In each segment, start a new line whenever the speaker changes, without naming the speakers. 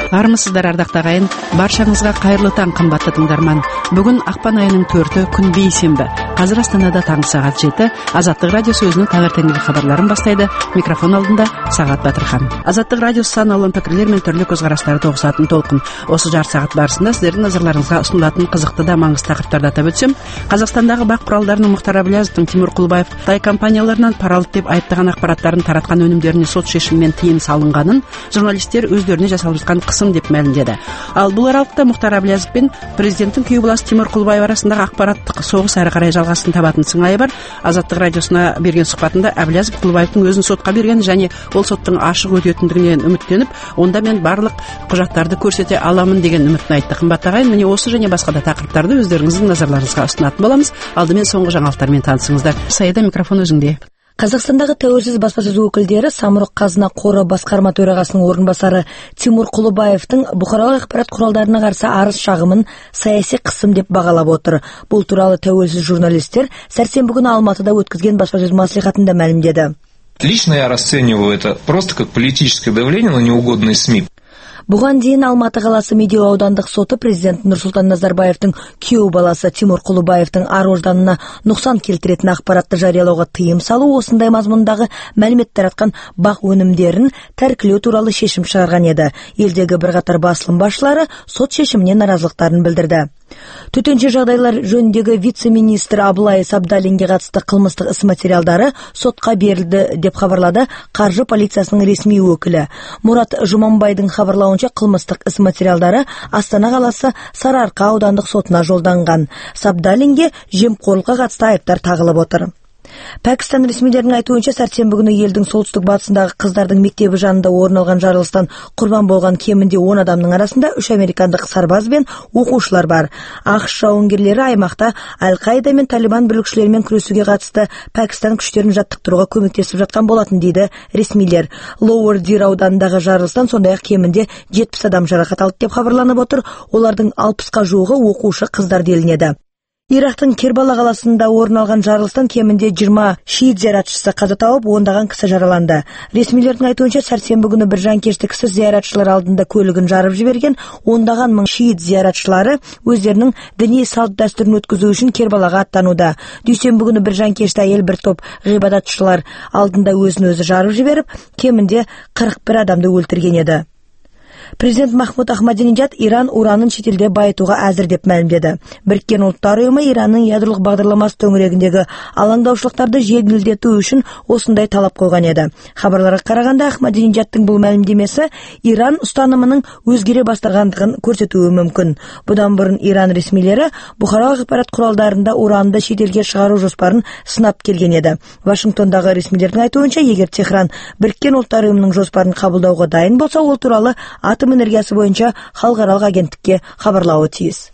Армысыздар ардактуу агайын, баршаңызга кайырлуу таң кымбаттуу тыңдарман. Бүгүн акпан айынын 4-ү күн бейсенби. Азыр Астанада таңғы саат 7. Азаттык радиосу өзүнүн таңертеңгилик кабарларын баштайды. Микрофон алдында Сагат Батырхан. Азаттык радиосу сан алуан пикирлер менен түрлүү көз караштарды тогушатын толкун. Осы жарты саат барысында сиздердин назарларыңызга сунулатын кызыктуу да маңыздуу тақырыптарды атап өтсөм, Казакстандагы бак куралдарынын Мухтар Аблязовдун Тимур Кулубаев Кытай компанияларынан пара алды деп айыптаган акпараттарын тараткан өнүмдөрүнө сот шешими менен тыйым салынганын журналисттер өздөрүнө жасалып жаткан кысым деп маалымдады. Ал бул аралыкта Мухтар Аблязов менен президенттин күйөө баласы Тимур Кулубаев арасындагы акпараттык согуш ары карай жалгасын табатын сыңайы бар. Азаттык радиосуна берген суhбатында Аблязов Кулубаевдин өзүн сотко берген жана ол соттун ашык өтөтүндүгүнөн үмүттөнүп, онда мен барлык кужаттарды көрсөтө аламын деген үмүтүн айтты. Кымбаттуу агайын, мына осы және басқа да тақырыптарды өздеріңіздің назарларыңызға ұсынатын боламыз. Алдымен соңғы жаңалықтармен танысыңыздар. Саида, микрофон өзіңде.
Казакстандагы тәуелсиз баспасөз өкүлдөрү Самұрық Қазына қоры басқарма төрагасынын орынбасары Тимур Кулубаевдин бухаралык акпарат куралдарына каршы арыз шагымын саясий кысым деп багалап отур. Бул тууралуу тәуелсиз журналисттер сәрсенбі күнү Алматыда өткізген баспасөз маслихатында маалымдады.
Лично я расцениваю это просто как политическое давление на неугодные СМИ.
Буган дейин Алматы каласы Медеу аудандык соты президент Нурсултан Назарбаевдин күйөө баласы Тимур Кулубаевдин ар ожданына нуксан келтиретін акпаратты жарыялауга тыйым салуу, осындай мазмундагы маалымет тараткан бак өнүмдөрүн таркилөө тууралуу шешим чыгарган эди. Элдеги бир катар басылым башчылары сот шешимине наразылыктарын билдирди. Төтөнчө жагдайлар жөнүндөгү вице-министр Абылай Сабдалинге катысты кылмыштык ис материалдары сотко берилди деп кабарлады каржы полициясынын ресмий өкүлү. Мурат Жуманбайдын кабарлауынча, кылмыштык ис материалдары Астана каласы Сарыарка аудандык сотуна жолдонгон. Сабдалинге жемкорлукка катысты айыптар тагылып отур. Пакистан ресмилеринин айтуынча, сәрсенбі күнү элдин солтүстүк батысындагы кыздардын мектеби жанында орун алган жарылыштан курбан болгон кеминде 10 адамдын арасында 3 американдык сарбаз бен окуучулар бар. АКШ жауынгерлери аймакта Аль-Каида мен Талибан бүлүкчүлөрү менен күрөшүүгө катысты Пакистан күчтөрүн жаттыктырууга көмөктөшүп жаткан болатын дейді ресмилер. Лоуэр Дир ауданындагы жарылыштан сондай-ак кеминде 70 адам жаракат алды деп кабарланып отур. Олардын 60га жуугу окуучу кыздар делинет. Ирактын Кербала каласында орун алган жарылыштан кеминде 20 шиит зыяратчысы каза тауып, ондаган киши жараланды. Ресмилердин айтуынча, сәрсенбі күнү бир жанкечти киши зыяратчылар алдында көлүгүн жарып жиберген. Ондаган миң шиит зыяратчылары өздөрүнүн диний салт дастурун өткөзүү үчүн Кербалага аттанууда. Дүйсенбі күнү бир жанкечти айыл бир топ гыйбадатчылар алдында өзүн өзү жарып жиберип, кеминде 41 адамды өлтүргөн эди. Президент Махмуд Ахмадинежад Иран уранын чет элде байытууга азыр деп маалымдады. Бириккен Улуттар уюму Иранын ядролук багдарламасы төңүрөгүндөгү алаңдаушылыктарды жеңилдетүү үчүн осундай талап койгон эди. Кабарларга караганда, Ахмадинежаддын бул маалымдемеси Иран устанымынын өзгере баштагандыгын көрсөтүүгө мүмкүн. Будан бурун Иран ресмилери бухаралык акпарат куралдарында уранды чет элге чыгаруу жоспарын сынап келген эди. Вашингтондагы ресмилердин айтуынча, эгер Техран Бириккен Улуттар уюмунун жоспарын кабылдауга дайын болсо, ол тууралуу атом энергиясы боюнча халыкаралык агенттикке кабарлауы тийиз.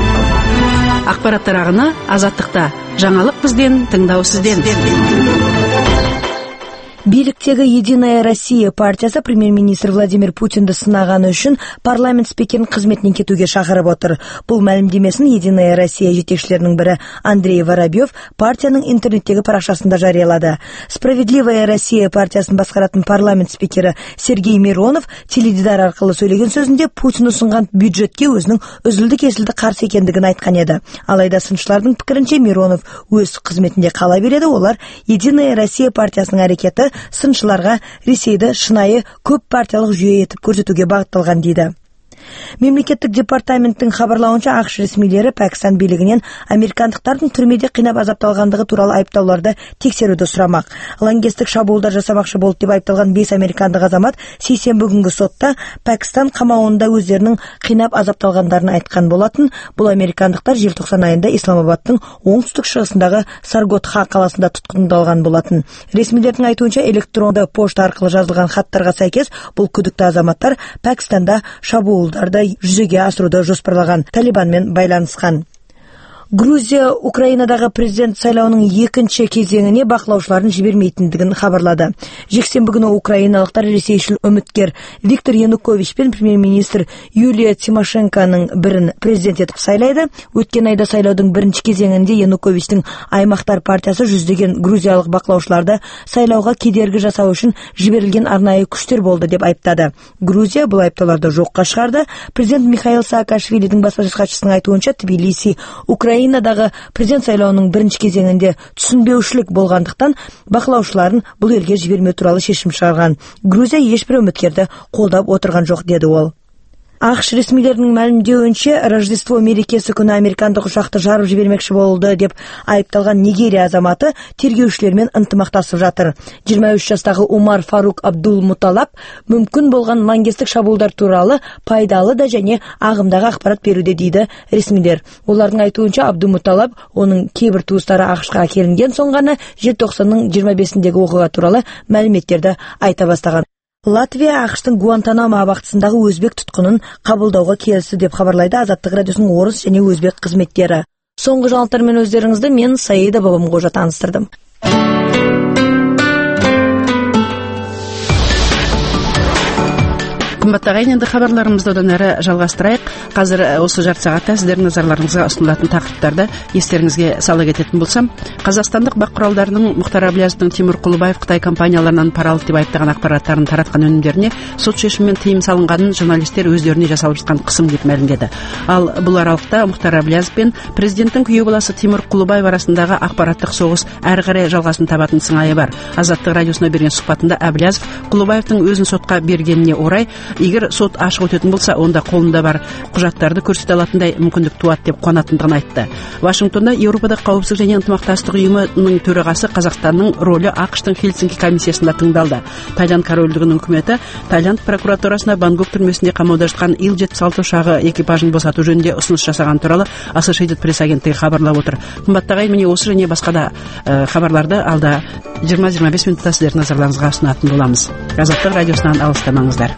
Акпараттар агыны Азаттыкта. Жаңалык бизден, тыңдоо сизден.
Бийликтеги Единая Россия партиясы премьер-министр Владимир Путинди сынаганы үчүн парламент спикеринин кызметинен кетүүгө чакырып отур. Бул маалымдемесин Единая Россия жетекчилеринин бири Андрей Воробьев партиянын интернеттеги паракчасында жарыялады. Справедливая Россия партиясын баскаратын парламент спикери Сергей Миронов теледидар аркылуу сөйлөгөн сөзүндө Путин усунган бюджетке өзүнүн үзүлдү-кесилди каршы экендигин айткан эди. Алайда сынчылардын пикиринче, Миронов өз кызметинде кала береді. Олар Единая Россия партиясынын аракети сынчыларга Ресейди шынайы көп партиялык жүйө этип көрсөтүүгө багытталган дейді. Мемлекеттик департаменттин кабарлауынча, АКШ ресмилери Пакистан бийлигинен американдыктардын түрмөдө кыйнап азапталгандыгы тууралуу айыптоолорду текшерүүдө сурамак. Лаңкестик шабуулдар жасамакчы болуп деп айыпталган 5 американдык азамат сейсенбі күнгү сотта Пакистан камауында өздөрүнүн кыйнап азапталгандарын айткан болатын. Бул американдыктар желтоқсан айында Исламабадтын оңтүстүк чыгысындагы Сарготха каласында туткундалган болатын. Ресмилердин айтуынча, электрондуу почта аркылуу жазылган хаттарга сайкес бул күдүктүү азаматтар Пакистанда шабуул жүзөгө асырууда жоспарлаган Талибан менен байланышкан. Грузия Украинадағы президент сайлауының екінші кезеңіне бақылаушыларын жібермейтіндігін хабарлады. Жексенбі күні украиналықтар ресейшіл үміткер Виктор Янукович пен премьер-министр Юлия Тимошенконың бірін президент етіп сайлайды. Өткен айда сайлаудың бірінші кезеңінде Януковичтің аймақтар партиясы жүздеген грузиялық бақылаушыларды сайлауға кедергі жасау үшін жіберілген арнайы күштер болды деп айыптады. Грузия бұл айыптауларды жоққа шығарды. Президент Михаил Саакашвилидің баспасөз хатшысының айтуынша, Тбилиси Украинадағы президент сайлауының бірінші кезеңінде түсінбеушілік болғандықтан бақылаушыларын бұл елге жібермеу туралы шешім шығарған. Грузия ешбір үміткерді қолдап отырған жоқ, деді ол. ақш ресмилерінің мәлімдеуінше, Рождество мерекесі күні американдық ұшақты жарып жібермекші болды деп айыпталған Нигерия азаматы тергеушілермен ынтымақтасып жатыр. 23 жастағы Умар Фарук Абдул Муталаб мүмкін болған лаңкестік шабуылдар туралы пайдалы да және ағымдағы ақпарат беруде, дейді ресмилер. Олардың айтуынша, Абдул Муталаб оның кейбір туыстары ақшқа әкелінген соң ғана желтоқсанның 25-дегі оқиға туралы мәліметтерді айта бастаған. Латвия ақштың Гуантанамо абақтысындағы өзбек тұтқынын қабылдауға келісті деп хабарлайды Азаттық радиосының орыс және өзбек қызметтері. Соңғы жаңалықтармен өздеріңізді мен Саида Бабамқожа таныстырдым.
Қымбатты ағайын, енді хабарларымызды одан әрі жалғастырайық. Қазір осы жарты сағатта сіздердің назарларыңызға ұсынылатын тақырыптарды естеріңізге сала кететін болсам, қазақстандық бақ құралдарының Мұхтар Әблязовтың Тимур Құлыбаев Қытай компанияларынан пара алды деп айыптаған ақпараттарын таратқан өнімдеріне сот шешімімен тыйым салынғанын журналистер өздеріне жасалып жатқан қысым деп мәлімдеді. Ал бұл аралықта Мұхтар Әблязов пен президенттің күйеу баласы Тимур Құлыбаев арасындағы ақпараттық соғыс әрі қарай жалғасын табатын сыңайы бар. Азаттық радиосына берген сұхбатында Әблязов Құлыбаевтың өзін сотқа бергеніне орай, егер сот ашық өтетін болса, онда қолында бар құжаттарды көрсете алатындай мүмкіндік туады деп қуанатындығын айтты. Вашингтонда Еуропада қауіпсіздік және ынтымақтастық ұйымының төрағасы Қазақстанның рөлі ақштың Хельсинки комиссиясында тыңдалды. Тайланд корольдігінің үкіметі Тайланд прокуратурасына Бангкок түрмесінде қамауда жатқан Ил-76 ұшағы экипажын босату жөнінде ұсыныс жасаған туралы Associated Press агенттігі хабарлап отыр. Қымбатты ағайын, міне осы және басқа да хабарларды алда 20-25 минутта сіздердің назарларыңызға ұсынатын боламыз. Азаттық радиосынан алыстамаңыздар.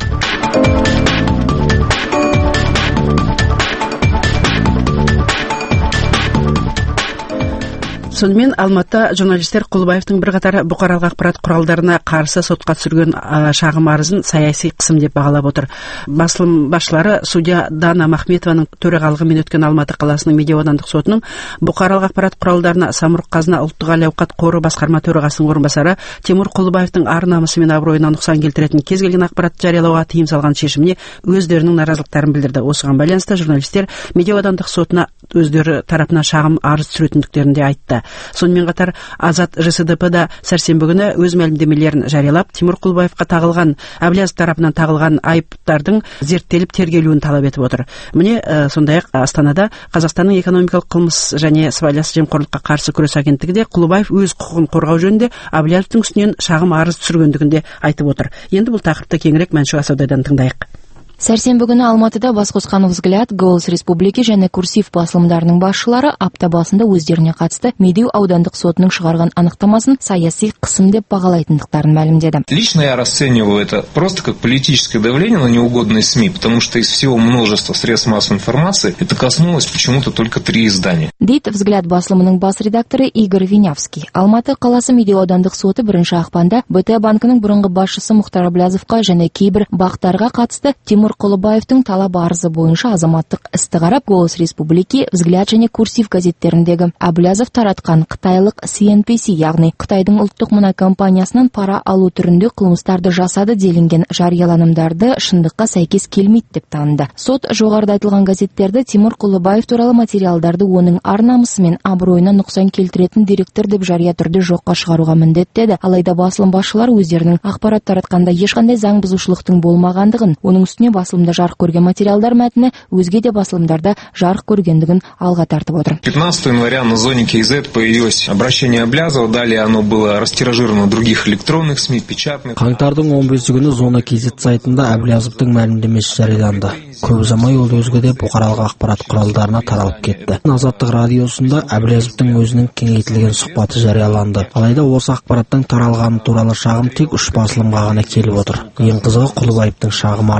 Сонымен Алматыда журналистер Құлыбаевтың бірқатар бұқаралық ақпарат құралдарына қарсы сотқа түсірген шағым арызын саяси қысым деп бағалап отыр. Басылым басшылары судья Дана Махметованың төрағалығымен өткен Алматы қаласының медиа аудандық сотының бұқаралық ақпарат құралдарына Самұрық-қазына ұлттық әл-ауқат қоры басқарма төрағасының орынбасары Тимур Құлыбаевтың ар-намысы мен абыройына нұқсан келтіретін кез келген ақпаратты жариялауға тыйым салған шешіміне өздерінің наразылықтарын білдірді. Осыған байланысты журналистер медиа аудандық сотына өздері тарапынан шағым арыз түсіретіндіктерін де айтты. Сонымен қатар Азат ЖСДП-да сәрсенбі күні өз мәлімдемелерін жариялап, Тимур Құлыбаевқа тағылған, Әблязов тарапынан тағылған айыптардың зерттеліп тергелуін талап етіп отыр. Міне, сондай-ақ Астанада Қазақстанның экономикалық қылмыс және сыбайлас жемқорлыққа қарсы күрес агенттігі де Құлыбаев өз құқығын қорғау жөнінде Әблязовтың үстінен шағым арыз түсіргендігін де айтып отыр. Енді бұл тақырыпты кеңірек Мәншүк Асаудайдан тыңдайық.
Сәрсенбі күні Алматыда бас қосқан «Взгляд», «Голос Республики» және «Курсив» басылымдарының басшылары апта басында өздеріне қатысты Медеу аудандық сотының шығарған анықтамасын саяси қысым деп бағалайтындықтарын мәлімдеді.
Лично я расцениваю это просто как политическое давление на неугодные СМИ, потому что из всего множества средств массовой информации это коснулось почему-то только 3 издания.
Дейді «Взгляд» басылымының бас редакторы Игорь Винявский. Алматы қаласы Медеу аудандық соты 1 ақпанда БТ банкінің бұрынғы басшысы Мұхтар Әблязовқа және кейбір бақтарға қатысты Тимур Құлыбаевтың талап арызы бойынша азаматтық істі қарап, «Голос Республики», «Взгляд» және «Курсив» газеттеріндегі Әблязов таратқан қытайлық CNPC, яғни Қытайдың ұлттық мұнай компаниясынан пара алу түрінде қылмыстарды жасады делінген жарияланымдарды шындыққа сәйкес келмейді деп таныды. Сот жоғарыда айтылған газеттерді Тимур Құлыбаев туралы материалдарды оның ар-намысы мен абыройына нұқсан келтіретін деректер деп жария түрде жоққа шығаруға міндеттеді. Алайда басылым басшылары өздерінің ақпарат таратқанда ешқандай заң бұзушылықтың болмағандығын, оның үстіне басылымда жарық көрген материалдар мәтіні өзге де басылымдарда жарық көргендігін алға тартып отыр.
15 января на зоне KZ появилось обращение Әблязова, далее оно было растиражировано в других электронных СМИ, печатных.
Қаңтардың 15 күні зона KZ сайтында Әблязовтың мәлімдемесі жарияланды. Көп ұзамай ол өзге де бұқаралық ақпарат құралдарына таралып кетті. Азаттық радиосында Әблязовтың өзінің кеңейтілген сұхбаты жарияланды. Алайда осы ақпараттың таралғаны туралы шағым тек 3 басылымға ғана келіп отыр. Ең қызығы, Құлыбаевтың шағым арызында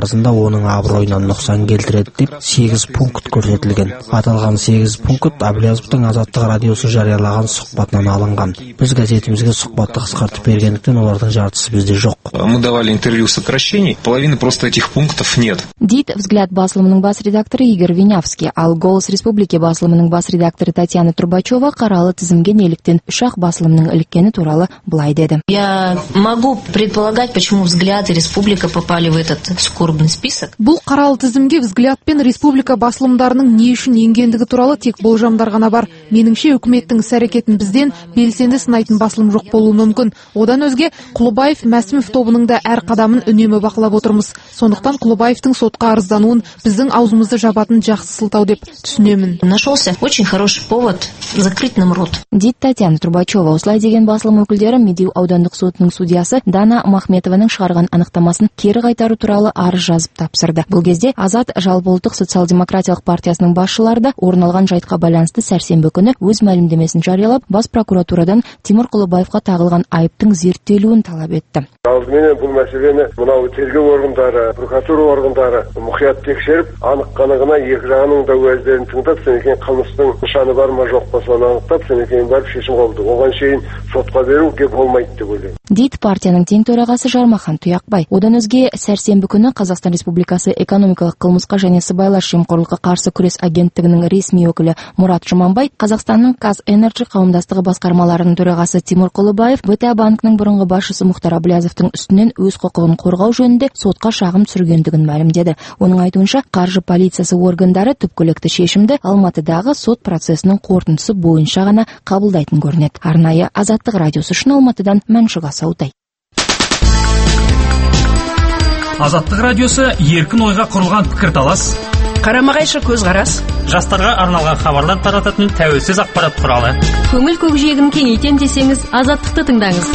оның абыройына нұқсан келтіреді деп 8 пункт көрсетілген. Аталған 8 пункт Әблязовтың Азаттық радиосы жариялаған сұхбатынан алынған. Біз газетімізге сұхбатты қысқартып бергендіктен олардың жартысы бізде жоқ.
Мы давали интервью сокращений, половины просто этих пунктов нет.
Дейді «Взгляд» басылымының бас редакторы Игорь Винявский, ал «Голос Республики» басылымының бас редакторы Татьяна Трубачева қаралы тізімге неліктен үш-ақ басылымның іліккені туралы былай деді.
Я могу предполагать, почему «Взгляд» и «Республика» попали в этот скорбный список.
Бұл қаралы тізімге «Взгляд» пен «Республика» басылымдарының не үшін енгендігі туралы тек болжамдар ғана бар. Меніңше үкіметтің іс-әрекетін бізден белсенді сынайтын басылым жоқ болуы мүмкін. Одан өзге Құлыбаев, Мәсімов тобының да әр қадамын үнемі бақылап отырмыз. Сондықтан Құлыбаевтың сотқа арыздануын біздің аузымызды жабатын жақсы сылтау деп түсінемін.
Нашелся очень хороший повод закрыть нам рот.
Дейді Татьяна Трубачева. Осылай деген басылым өкілдері Медеу аудандық сотының судьясы Дана Махметованың шығарған анықтамасын кері қайтару туралы арыз жазып тапсырды. Бұл кезде Азат жалпы ұлттық социал-демократиялық партиясының басшылары да орын алған жайтқа байланысты сәрсенбі күні өз мәлімдемесін жариялап, бас прокуратурадан Тимур Құлыбаевқа тағылған айыптың зерттелуін талап етті.
Алдымен бұл мәселені мынау тергеу органдары, прокуратура органдары мұқият тексеріп, анық-қанығына екі жағының да уәждерін тыңдап, сенекең қылмыстың нышаны бар ма жоқ па соны анықтап, сенекең барып шешім қабылдау. Оған шейін сотқа беруге болмайды деп ойлаймын.
Дейді партияның тең төрағасы Жармахан Тұяқбай. Одан өзге сәрсенбі күні Қазақстан Республикасы экономикалық қылмысқа және сыбайлас жемқорлыққа қарсы күрес агенттігінің ресми өкілі Мұрат Жұманбай, Қазақстанның Қазэнерджи қауымдастығы басқармаларының төрағасы Тимур Құлыбаев, БТА банкінің бұрынғы басшысы Мұхтар Әблязовтың үстінен өз құқығын қорғау жөнінде сотқа шағым түсіргендігін мәлімдеді. Оның айтуынша, қаржы полициясы органдары түпкілікті шешімді Алматыдағы сот процесінің қорытындысы бойынша ғана қабылдайтын көрінеді. Арнайы Азаттық радиосы үшін Алматыдан Мәншүк Асаутай.
Азаттық радиосы еркін ойға құрылған пікірталас,
қарама-қайшы көзқарас,
жастарға арналған хабарлар тарататын тәуелсіз ақпарат құралы.
Көңіл көкжиегін кеңейтем десеңіз, Азаттықты тыңдаңыз.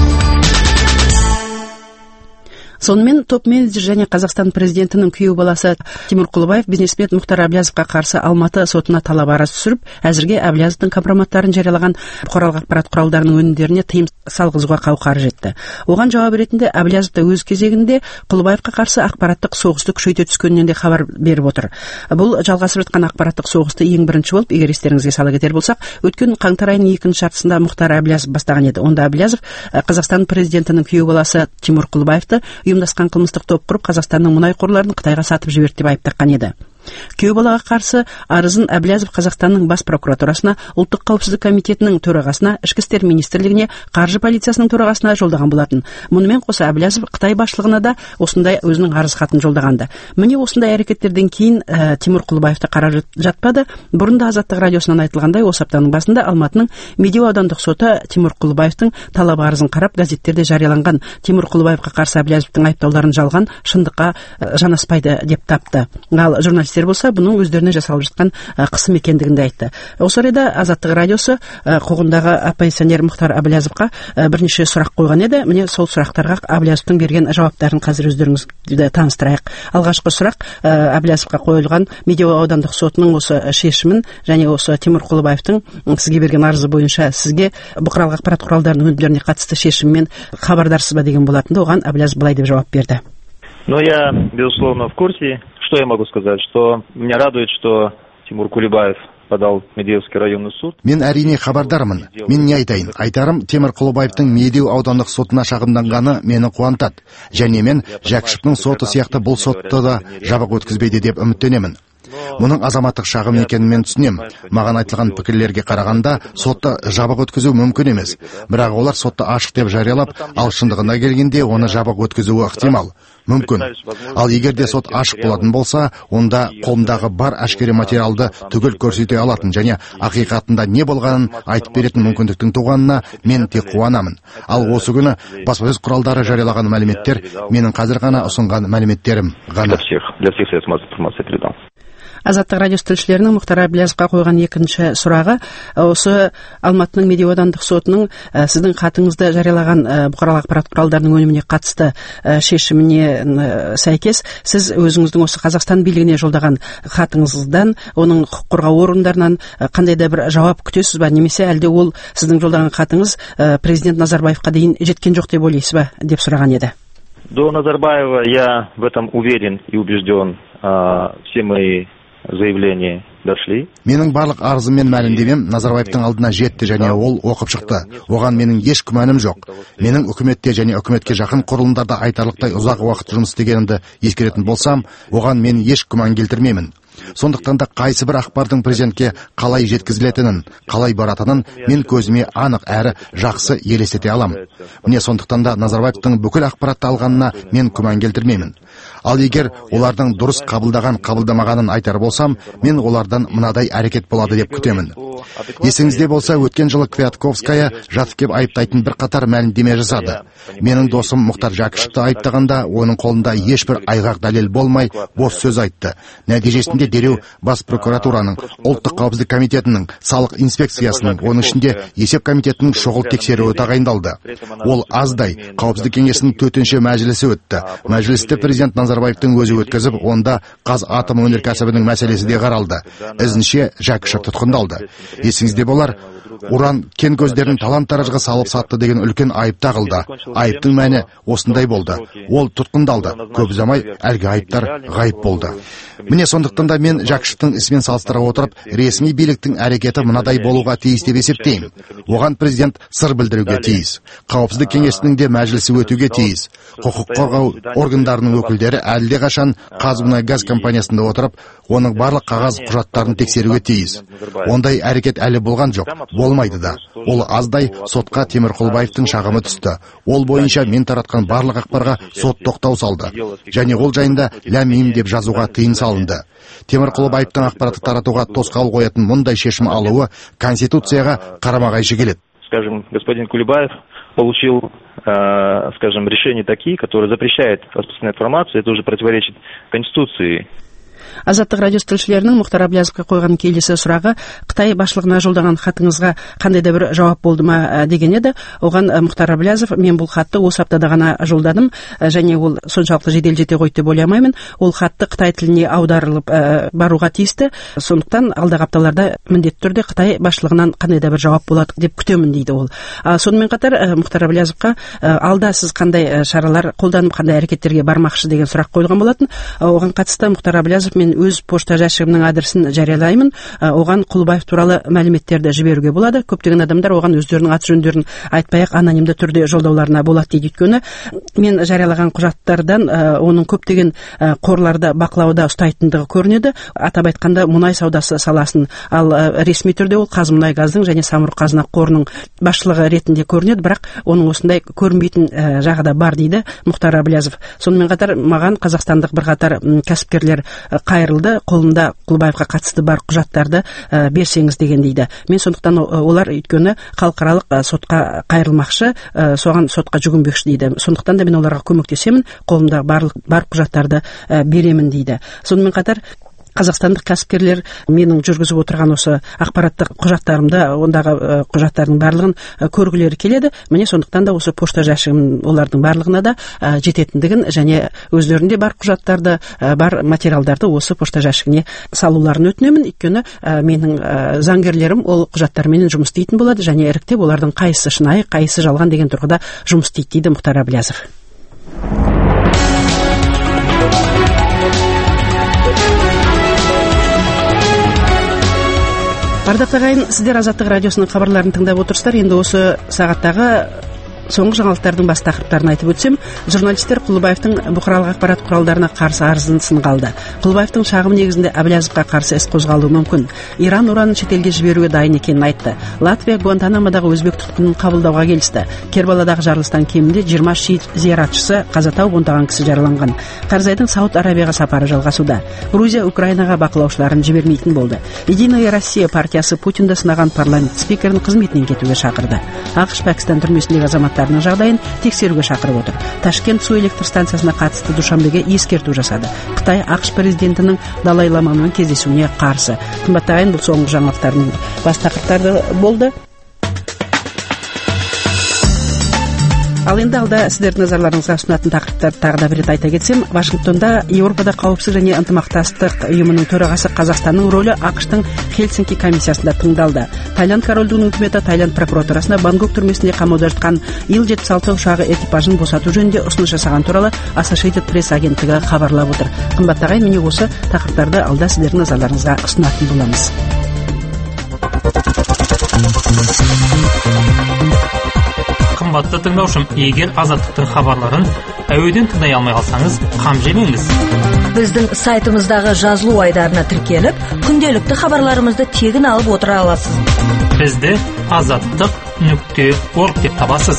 Сонымен топ-менеджер және Қазақстан президентінің күйеу баласы Тимур Құлыбаев бизнесмен Мұхтар Әблязовқа қарсы Алматы сотына талап арыз түсіріп, әзірге Әблязовтың компроматтарын жариялаған бұқаралық ақпарат құралдарының өнімдеріне тыйым салғызуға қауқары жетті. Оған жауап ретінде Әблязов та өз кезегінде Құлыбаевқа қарсы ақпараттық соғысты күшейте түскенінен де хабар беріп отыр. Бұл жалғасып жатқан ақпараттық соғысты ең бірінші болып, егер естеріңізге сала кетер болсақ, өткен қаңтар айының 2-ші жартысында Мұхтар Әблязов бастаған еді. Онда Әблязов Қазақстан президентінің күйеу баласы Тимур Құлыбаевты ұйымдасқан қылмыстық топ құрып, Қазақстанның мұнай қорларын Қытайға сатып жіберді деп айыптаған еді. Күйеу балаға қарсы арызын Әблязов Қазақстанның бас прокуратурасына, ұлттық қауіпсіздік комитетінің төрағасына, ішкі істер министрлігіне, қаржы полициясының төрағасына жолдаған болатын. Мұнымен қоса Әблязов Қытай басшылығына да осындай өзінің арыз хатын жолдағанды. Міне осындай әрекеттерден кейін Тимур Құлыбаевты қара жатпады. Бұрында Азаттық радиосынан айтылғандай, осы аптаның басында Алматының Медеу аудандық соты Тимур Құлыбаевтың талап арызын қарап, газеттерде жарияланған. Тимур Құлыбаевқа қарсы Әблязовтың айыптауларын жалған, шындыққа жанаспайды деп тапты. Ал журналистер болса, бұның өздеріне жасалып жатқан қысым екендігін айтты. Осы орайда Азаттық радиосы қуғындағы оппозиционер Мұхтар Әблязовқа бірнеше сұрақ қойған еді. Міне сол сұрақтарға Әблязовтың берген жауаптарын қазір өздеріңізді таныстырайық. Алғашқы сұрақ Әблязовқа қойылған Медеу аудандық сотының осы шешімін және осы Тимур Құлыбаевтың сізге берген арызы бойынша сізге бұқаралық ақпарат құралдарының өнімдеріне қатысты шешіммен хабардарсыз ба деген болатынды. Оған Әблязов былай деп жауап берді.
Но я, безусловно, в курсе. Что я могу сказать? Что меня радует, что Тимур Құлыбаев подал Медеевский районный суд.
Мен әрине хабардармын. Мен не айтайын? Айтарым, Тимур Құлыбаевтың Медеу аудандық сотына шағымданғаны мені қуантады. Және мен Жәкішевтің соты сияқты бұл сотты да жабық өткізбейді деп үміттенемін. Мұның азаматтық шағым екенін мен түсінем. Маған айтылған пікірлерге қарағанда сотты жабық өткізу мүмкін емес. Бірақ олар сотты ашық деп жариялап, ал шындығына келгенде оны жабық өткізуі ықтимал. Мүмкін. Ал егер де сот ашық болатын болса, онда қолымдағы бар әшкере материалды түгел көрсете алатын және ақиқатында не болғанын айтып беретін мүмкіндіктің туғанына мен тек қуанамын. Ал осы күні баспасөз құралдары жариялаған мәліметтер менің қазір ғана ұсынған мәліметтерім ғана.
Для всех средств массовой информации передал.
Азаттық радиосы тілшілерінің Мұхтар Әблязовқа қойған екінші сұрағы осы Алматының Медеу аудандық сотының сіздің хатыңызды жариялаған бұқаралық ақпарат құралдарының өніміне қатысты шешіміне сәйкес сіз өзіңіздің осы Қазақстан билігіне жолдаған хатыңыздан, оның құқық қорғау органдарынан қандай да бір жауап күтесіз ба, немесе әлде ол сіздің жолдаған хатыңыз президент Назарбаевқа дейін жеткен жоқ деп ойлайсыз ба деп сұраған еді.
До Назарбаева я в этом уверен и убежден. Все мои заявления дошли.
Менің барлық арызым мен мәлімдемем Назарбаевтың алдына жетті және ол оқып шықты. Оған менің еш күмәнім жоқ. Менің үкіметте және үкіметке жақын құрылымдарда айтарлықтай ұзақ уақыт жұмыс істегенімді ескеретін болсам, оған мен еш күмән келтірмеймін. Сондықтан да қайсы бір ақпардың президентке қалай жеткізілетінін, қалай баратынын мен көзіме анық әрі жақсы елестете алам. Міне сондықтан да Назарбаевтың бүкіл ақпаратты алғанына мен күмән келтірмеймін. Ал егер олардың дұрыс қабылдамағанын айтар болсам, мен олардан мынадай әрекет болады деп күтемін. Есіңізде болса, өткен жылы Квятковская жатып кеп айыптайтын бір қатар мәлімдеме жасады. Менің досым Мұхтар Жәкішевті айыптағанда, оның қолында ешбір айғақ дәлел болмай, бос сөз айтты. Нәтижесінде дереу бас прокуратураның, ұлттық қауіпсіздік комитетінің, салық инспекциясының, оның ішінде есеп комитетінің шұғыл тексеруі тағайындалды. Ол аздай қауіпсіздік кеңесінің 4-ші мәжілісі өтті. Мәжілісті президент Назарбаевтың өзі өткізіп, онда Қазатомөнеркәсібінің мәселесі де қаралды. Ізінше Жәкішев тұтқындалды. Есіңізде болар, уран кен көздерін талан-таражға салып сатты деген үлкен айып тағылды. Айыптың мәні осындай болды. Ол тұтқындалды. Көп ұзамай әлгі айыптар ғайып болды. Міне сондықтан да мен Жәкішевтің ісімен салыстыра отырып, ресми биліктің әрекеті мынадай болуға тиіс деп есептеймін. Оған президент сыр білдіруге тиіс. Қауіпсіздік кеңесінің де мәжілісі өтуге тиіс. Құқық қорғау органдарының өкілдері әлдеқашан Қазмұнайгаз компаниясында отырып, оның барлық қағаз құжаттарын тексеруге тиіс. Ондай әрекет әлі болған жоқ, болмайды да. Ол аздай сотқа Темір Құлыбаевтың шағымы түсті. Ол бойынша мен таратқан барлық ақпарға сот тоқтау салды. Және ол жайында ләм-мим деп жазуға тыйым салынды. Темір Құлыбаевтың ақпаратты таратуға тосқауыл қоятын мұндай шешім алуы Конституцияға қарама-қайшы келеді.
Скажем, господин Кулибаев получил, решения такие, которые запрещают распространять информацию, это уже противоречит Конституции.
Азаттық радиосы тілшілерінің Мұхтар Әблязовқа қойған келесі сұрағы Қытай басшылығына жолдаған хатыңызға қандай да бір жауап болды ма деген еді. Оған Мұхтар Әблязов, мен бұл хатты осы аптада ғана жолдадым және ол соншалықты жедел жете қойды деп ойламаймын. Ол хатты Қытай тіліне аударылып баруға тиісті. Сондықтан алдағы апталарда міндетті түрде Қытай басшылығынан қандай да бір жауап болады деп күтемін дейді ол. Сонымен қатар Мұхтар Әблязовқа алда сіз қандай шаралар қолданып, қандай әрекеттерге бармақшы деген сұрақ қойылған болатын. Оған қатысты Мұхтар Әблязов, мен өз пошта жәшігімнің адресін жариялаймын. Оған Құлыбаев туралы мәліметтерді жіберуге болады. Көптеген адамдар оған өздерінің аты-жөндерін айтпай-ақ анонимді түрде жолдауларына болады дейді. Өйткені мен жариялаған құжаттардан оның көптеген қорларды бақылауда ұстайтындығы көрінеді. Атап айтқанда мұнай саудасы саласын, ал ресми түрде ол Қазмұнайгаздың және Самұрық-қазына қорының басшылығы ретінде көрінеді, бірақ оның осындай көрінбейтін жағы да бар дейді Мұхтар Әблязов. Сонымен қатар маған қазақстандық бірқатар кәсіпкерлер қайырылды, қолында Құлыбаевқа қатысты бар құжаттарды берсеңіз деген дейді. Мен сондықтан олар өйткені халықаралық сотқа қайырылмақшы, соған сотқа жүгінбекші дейді. Сондықтан да мен оларға көмектесемін, қолымда бар құжаттарды беремін дейді. Сонымен қатар қазақстандық кәсіпкерлер менің жүргізіп отырған осы ақпараттық құжаттарымды, ондағы құжаттардың барлығын көргілері келеді. Міне сондықтан да осы пошта жәшігім олардың барлығына да жететіндігін және өздерінде бар құжаттарды, бар материалдарды осы пошта жәшігіне салуларын өтінемін. Өйткені менің заңгерлерім ол құжаттармен жұмыс істейтін болады және іріктеп олардың қайсысы шынайы, қайсысы жалған деген тұрғыда жұмыс істейді дейді Мұхтар Әблязов. Ардақты ағайын, сіздер Азаттық радиосының хабарларын тыңдап отырсыздар. Енді осы сағаттағы соңғы жаңалықтардың бас тақырыптарын айтып өтсем, журналистер Құлыбаевтың бұқаралық ақпарат құралдарына қарсы арызын сынға алды. Құлыбаевтың шағымы негізінде Әблязовқа қарсы іс қозғалуы мүмкін. Иран уранын шетелге жіберуге дайын екенін айтты. Латвия Гуантанамодағы өзбек тұтқынын қабылдауға келісті. Кербаладағы жарылыстан кемінде 20 шиит зияратшысы қаза тауып, ондаған кісі жараланған. Карзайдың Сауд Арабияға сапары жалғасуда. Грузия Украинаға бақылаушыларын жібермейтін болды. Единая Россия партиясы Путинді сынаған парламент спикерін қызметінен кетуге шақырды. ақш Пәкістан түрмесіндегі азаматтарының жағдайын тексеруге шақырып отыр. Ташкент су электр станциясына қатысты Душанбеге ескерту жасады. Қытай ақш президентінің Далай Ламамен кездесуіне қарсы. Қымбатты ағайын, бұл соңғы жаңалықтардың бас тақырыптары болды. Ал енді алда сіздердің назарларыңызға ұсынатын тақырыптарды тағы да бір рет айта кетсем, Вашингтонда Еуропада қауіпсіздік және ынтымақтастық ұйымының төрағасы Қазақстанның рөлі ақш-тың Хельсинки комиссиясында тыңдалды. Таиланд корольдігінің үкіметі Таиланд прокуратурасына Бангкок түрмесінде қамауда жатқан Ил-76 ұшағы экипажын босату жөнінде ұсыныс жасаған туралы Associated Press агенттігі хабарлап отыр. Қымбатты ағайын, міне осы тақырыптарды алда сіздердің назарларыңызға ұсынатын боламыз.
Қымбатты тыңдаушым, егер Азаттықтың хабарларын әуеден тыңдай алмай қалсаңыз, қам жемеңіз.
Біздің сайтымыздағы жазылу айдарына тіркеліп, күнделікті хабарларымызды тегін алып отыра аласыз.
Бізді azаттық.org деп табасыз.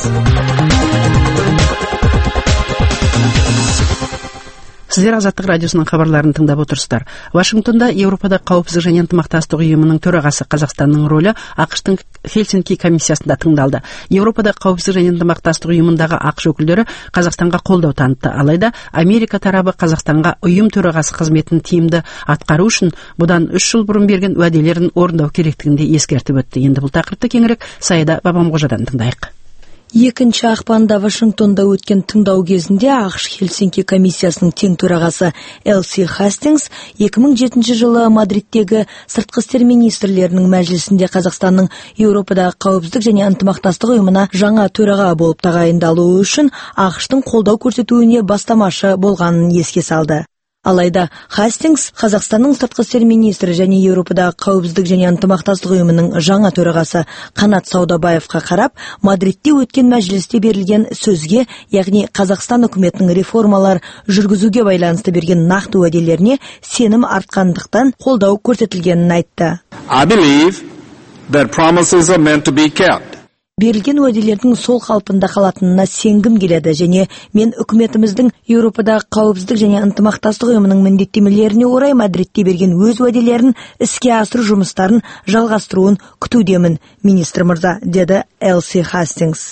Сіздер Азаттық радиосының хабарларын тыңдап отырсыздар. Вашингтонда Еуропада қауіпсіздік және ынтымақтастық ұйымының төрағасы Қазақстанның рөлі ақш-тың Хельсинки комиссиясында тыңдалды. Еуропада қауіпсіздік және ынтымақтастық ұйымындағы ақш өкілдері Қазақстанға қолдау танытты. Алайда Америка тарабы Қазақстанға ұйым төрағасы қызметін тиімді атқару үшін бұдан 3 жыл бұрын берген уәделерін орындау керектігін де ескертіп өтті. Енді бұл тақырыпты кеңірек Саида Бабамқожадан тыңдайық.
2 ақпанда Вашингтонда өткен тыңдау кезінде ақш Хельсинки комиссиясының тең төрағасы Элси Хастингс 2007 жылы Мадридтегі сыртқы істер министрлерінің мәжілісінде Қазақстанның Еуропадағы қауіпсіздік және ынтымақтастық ұйымына жаңа төраға болып тағайындалуы үшін ақштың қолдау көрсетуіне бастамашы болғанын еске салды. Алайда Хастингс Қазақстанның сыртқы істер министрі және Еуропадағы қауіпсіздік және ынтымақтастық ұйымының жаңа төрағасы Қанат Саудабаевқа қарап, Мадридте өткен мәжілісте берілген сөзге, яғни Қазақстан үкіметінің реформалар жүргізуге байланысты берген нақты уәделеріне сенім артқандықтан қолдау көрсетілгенін айтты.
I believe that promises are meant to be kept.
Берілген уәделердің сол қалпында қалатынына сенгім келеді және мен үкіметіміздің Еуропадағы қауіпсіздік және ынтымақтастық ұйымының міндеттемелеріне орай Мадридте берген өз уәделерін іске асыру жұмыстарын жалғастыруын күтудемін, министр мырза, деді Элси Хастингс.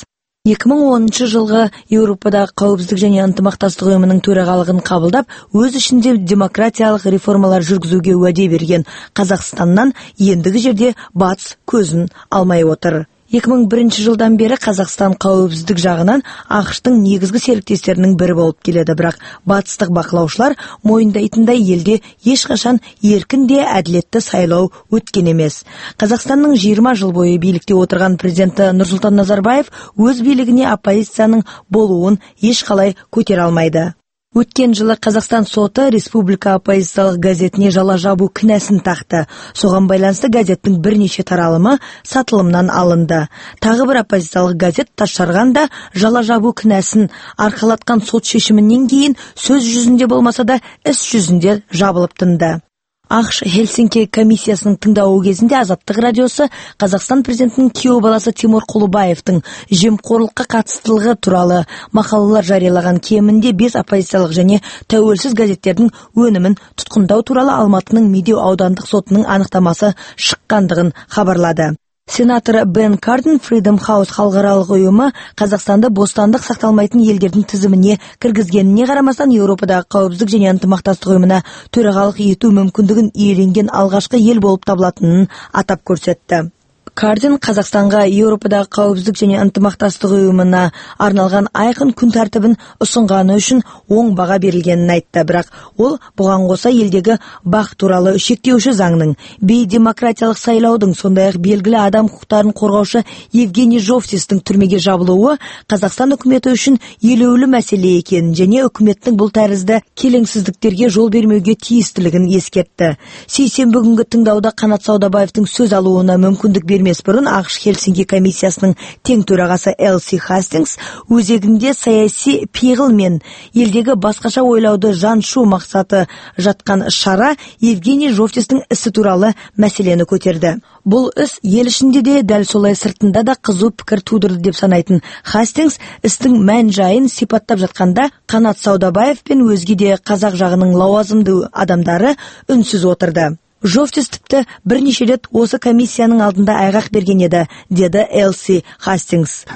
2010 жылғы Еуропадағы қауіпсіздік және ынтымақтастық ұйымының төрағалығын қабылдап, өз ішінде демократиялық реформалар жүргізуге уәде берген Қазақстаннан ендігі жерде батыс көзін алмай отыр. 2001 жылдан бері Қазақстан қауіпсіздік жағынан ақш-тың негізгі серіктестерінің бірі болып келеді, бірақ батыстық бақылаушылар мойындайтындай елде ешқашан еркін де әділетті сайлау өткен емес. Қазақстанның 20 жыл бойы билікте отырған президенті Нұрсұлтан Назарбаев өз билігіне оппозицияның болуын ешқалай көтере алмайды. Өткен жылы Қазақстан соты республика оппозициялық газетіне жала жабу кінәсін тақты. Соған байланысты газеттің бірнеше таралымы сатылымнан алынды. Тағы бір оппозициялық газет Тасжарғанда жала жабу кінәсін арқалатқан сот шешімінен кейін сөз жүзінде болмаса да іс жүзінде жабылып тынды. ақш Хельсинки комиссиясының тыңдауы кезінде Азаттық радиосы Қазақстан президентінің күйеу баласы Тимур Құлыбаевтың жемқорлыққа қатыстылығы туралы мақалалар жариялаған кемінде 5 оппозициялық және тәуелсіз газеттердің өнімін тұтқындау туралы Алматының Медеу аудандық сотының анықтамасы шыққандығын хабарлады. Сенатор Бен Карден Freedom House халықаралық ұйымы Қазақстанды бостандық сақталмайтын елдердің тізіміне кіргізгеніне қарамастан Еуропадағы қауіпсіздік және ынтымақтастық ұйымына төрағалық ету мүмкіндігін иеленген алғашқы ел болып табылатынын атап көрсетті. Карден Қазақстанға Еуропадағы қауіпсіздік және ынтымақтастық ұйымына арналған айқын күн тәртібін ұсынғаны үшін оң баға берілгенін айтты, бірақ ол бұған қоса елдегі бақ туралы шектеуші заңның, бейдемократиялық сайлаудың, сондай-ақ белгілі адам құқықтарын қорғаушы Евгений Жовтистің түрмеге жабылуы Қазақстан үкіметі үшін елеулі мәселе екенін және үкіметтің бұл тәрізді келеңсіздіктерге жол бермеуге тиістілігін ескертті. Сейсенбі күнгі тыңдауда Қанат Саудабаевтың сөз алуына мүмкіндік бермеген бұрын ақш Хельсинки комиссиясының тең төрағасы Элси Хастингс өзегінде саяси пиғыл мен елдегі басқаша ойлауды жаншу мақсаты жатқан шара Евгений Жовтистің ісі туралы мәселені көтерді. Бұл іс ел ішінде де дәл солай сыртында да қызу пікір тудырды деп санайтын Хастингс істің мән жайын сипаттап жатқанда Қанат Саудабаев пен өзге де қазақ жағының лауазымды адамдары үнсіз отырды. Жовтис тіпті бірнеше рет осы комиссияның алдында айғақ берген еді, деді Элси Хастингс.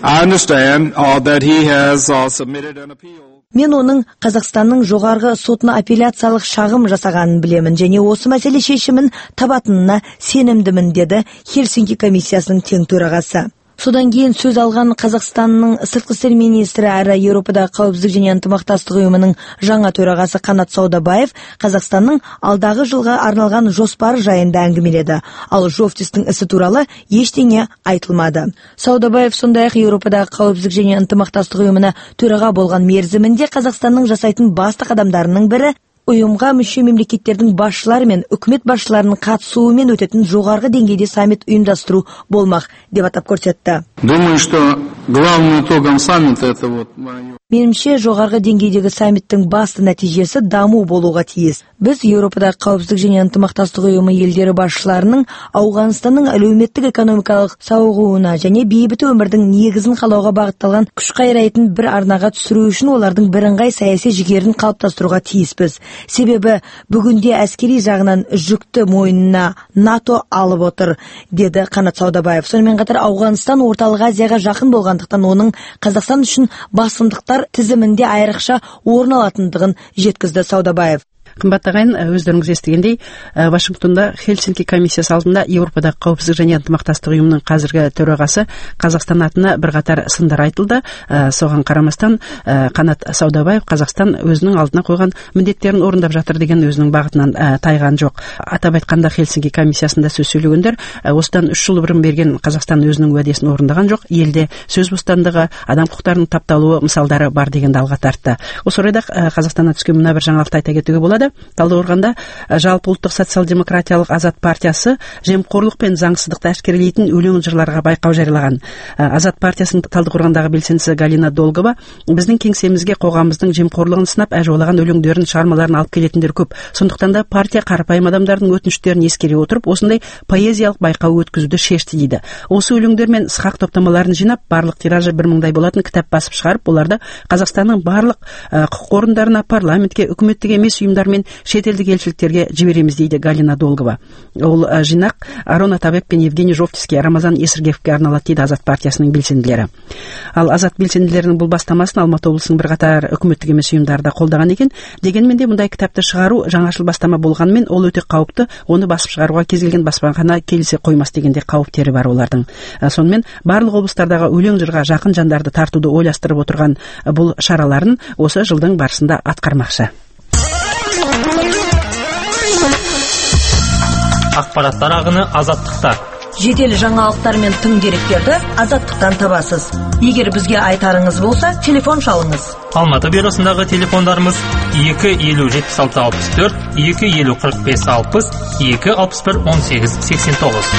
Мен оның Қазақстанның жоғарғы сотына апелляциялық шағым жасағанын білемін және осы мәселе шешімін табатынына сенімдімін, деді Хельсинки комиссиясының тең төрағасы. Содан кейін сөз алған Қазақстанның сыртқы істер министрі әрі Еуропадағы қауіпсіздік және ынтымақтастық ұйымының жаңа төрағасы Қанат Саудабаев Қазақстанның алдағы жылға арналған жоспары жайында әңгімеледі. Ал Жовтистің ісі туралы ештеңе айтылмады. Саудабаев сондай-ақ Еуропадағы қауіпсіздік және ынтымақтастық ұйымына төраға болған мерзімінде Қазақстанның жасайтын басты қадамдарының бірі ұйымға мүше мемлекеттердің басшылары мен үкімет басшыларының қатысуымен өтетін жоғарғы деңгейде саммит ұйымдастыру болмақ деп атап көрсетті.
Думаю, что главным итогом саммита это вот...
Менімше, жоғарғы деңгейдегі саммиттің басты нәтижесі даму болуға тиіс. Біз Еуропадағы қауіпсіздік және ынтымақтастық ұйымы елдері басшыларының Ауғанстанның әлеуметтік экономикалық сауығуына және бейбіт өмірдің негізін қалауға бағытталған күш қайрайтын бір арнаға түсіру үшін олардың бірыңғай саяси жігерін қалыптастыруға тиіспіз. Себебі бүгінде әскери жағынан жүкті мойнына НАТО алып отыр, деді Қанат Саудабаев. Сонымен қатар Ауғанстан Орталық Азияға жақын болғандықтан оның Қазақстан үшін басымдықтар тізімінде айрықша орын алатындығын жеткізді Саудабаев.
Қымбатты ағайын, өздеріңіз естігендей, Вашингтонда Хельсинки комиссиясы алдында Еуропадағы қауіпсіздік және ынтымақтастық ұйымының қазіргі төрағасы Қазақстан атына бірқатар сындар айтылды. Соған қарамастан Қанат Саудабаев Қазақстан өзінің алдына қойған міндеттерін орындап жатыр деген өзінің бағытынан тайған жоқ. Атап айтқанда Хельсинки комиссиясында сөз сөйлегендер осыдан 3 жыл бұрын берген Қазақстан өзінің уәдесін орындаған жоқ. Елде сөз бостандығы, адам құқықтарының тапталуы мысалдары бар дегенді алға тартты. Осы орайда Қазақстаннан түскен мына бір жаңалықты айта кетуге болады. Талдықорғанда жалпы ұлттық социал-демократиялық Азат партиясы жемқорлық пен заңсыздықты әшкерелейтін өлең жырларға байқау жариялаған. Азат партиясының Талдықорғандағы белсендісі Галина Долгова біздің кеңсемізге қоғамымыздың жемқорлығын сынап әжуалаған өлеңдерін, шығармаларын алып келетіндер көп. Сондықтан да партия қарапайым адамдардың өтініштерін ескере отырып, осындай поэзиялық байқау өткізуді шешті дейді. Осы өлеңдер мен сықақ топтамаларын жинап, барлық тиражы 1000-дай болатын кітап басып шығарып, оларды Қазақстанның барлық құқық орындарына, парламентке, үкіметтік емес ұйымдар мен шетелдік елшіліктерге жібереміз дейді Галина Долгова. Ол жинақ Арон Атабек пен Евгений Жовтиске, Рамазан Есіргеевке арналады дейді Азат партиясының белсенділері. Ал Азат белсенділерінің бұл бастамасын Алматы облысының бірқатар үкіметтік емес ұйымдары да қолдаған екен. Дегенмен де мұндай кітапты шығару жаңашыл бастама болғанымен ол өте қауіпті. Оны басып шығаруға кез келген баспахана келісе қоймас дегенде қауіптері бар олардың. Сонымен барлық облыстардағы өлең жырға жақын жандарды тартуды ойластырып отырған бұл шараларын осы жылдың барысында атқармақшы.
Ақпараттар ағыны азаттықта.
Жедел жаңалықтар мен тың деректерді азаттықтан табасыз. Егер бізге айтарыңыз болса, телефон шалыңыз.
Алматы бюросындағы телефондарымыз 250-76-64, 250-45-60, 261-18-89.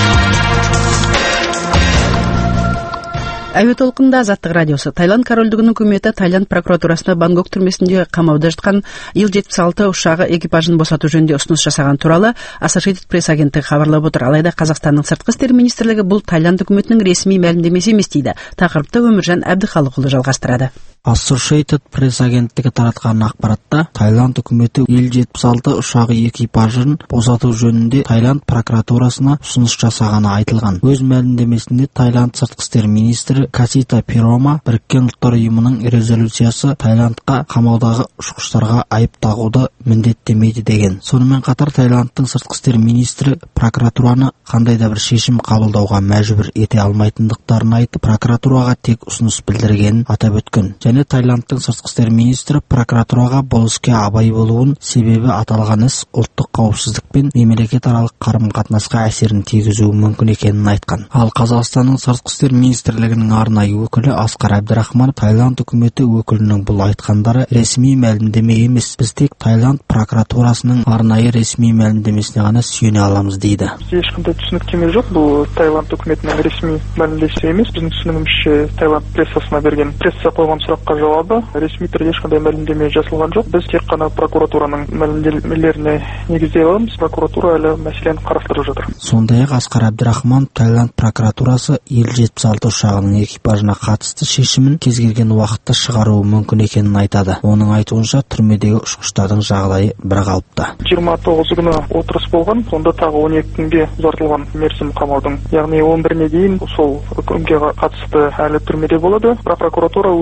Әуе толқында Азаттық радиосы. Таиланд корольдігінің үкіметі Таиланд прокуратурасына Бангкок түрмесінде қамауда жатқан Ил-76 ұшағы экипажын босату жөнінде ұсыныс жасаған туралы Associated Press агенттігі хабарлап отыр. Алайда Қазақстанның сыртқы істер министрлігі бұл Таиланд үкіметінің ресми мәлімдемесі емес дейді. Тақырыпты Өміржан Әбдіхалықұлы жалғастырады.
Associated Press агенттігі таратқан ақпаратта Таиланд үкіметі Ил-76 ұшағы экипажын босату жөнінде Таиланд прокуратурасына ұсыныс жасағаны айтылған. Өз мәлімдемесінде Таиланд сыртқы істер министрі Касита Пирома Біріккен ұлттар ұйымының резолюциясы Таиландқа қамаудағы ұшқыштарға айып тағуды міндеттемейді деген. Сонымен қатар Таиландтың сыртқы істер министрі прокуратураны қандай да бір шешім қабылдауға мәжбүр ете алмайтындықтарын айтып, прокуратураға тек ұсыныс білдіргенін атап өткен. Және Таиландтың сыртқы істер министрі прокуратураға бұл іске абай болуын, себебі аталған іс ұлттық қауіпсіздік пен мемлекет аралық қарым-қатынасқа әсерін тигізуі мүмкін екенін айтқан. Ал Қазақстанның сыртқы істер министрлігінің арнайы өкілі Асқар Әбдірахманов Таиланд үкіметі өкілінің бұл айтқандары ресми мәлімдеме емес, біз тек Таиланд прокуратурасының арнайы ресми мәлімдемесіне ғана сүйене аламыз дейді.
Ешқандай түсініктеме жоқ, бұл Таиланд үкіметінің ресми мәлімдемесі емес. Біздің түсінігімізше Таиланд прессасына берген пресса қойған сұраққа жауабы ресми түрде ешқандай мәлімдеме жасалған жоқ. Біз тек қана прокуратураның мәлімдемелеріне негіздей аламыз. Прокуратура әлі мәселені қарастырып жатыр.
Сондай-ақ Асқар Әбдірахманов Таиланд прокуратурасы Ил-76 ұшағының экипажына қатысты шешімін кез келген уақытта шығаруы мүмкін екенін айтады. Оның айтуынша түрмедегі ұшқыштардың жағдайы бірқалыпты.
29 күні отырыс болған, сонда тағы 12 күнге ұзартылған мерзім қамаудың. Яғни 11-не дейін сол үкімге қатысты әлі түрмеде болады. Прокуратура өзінің шешімін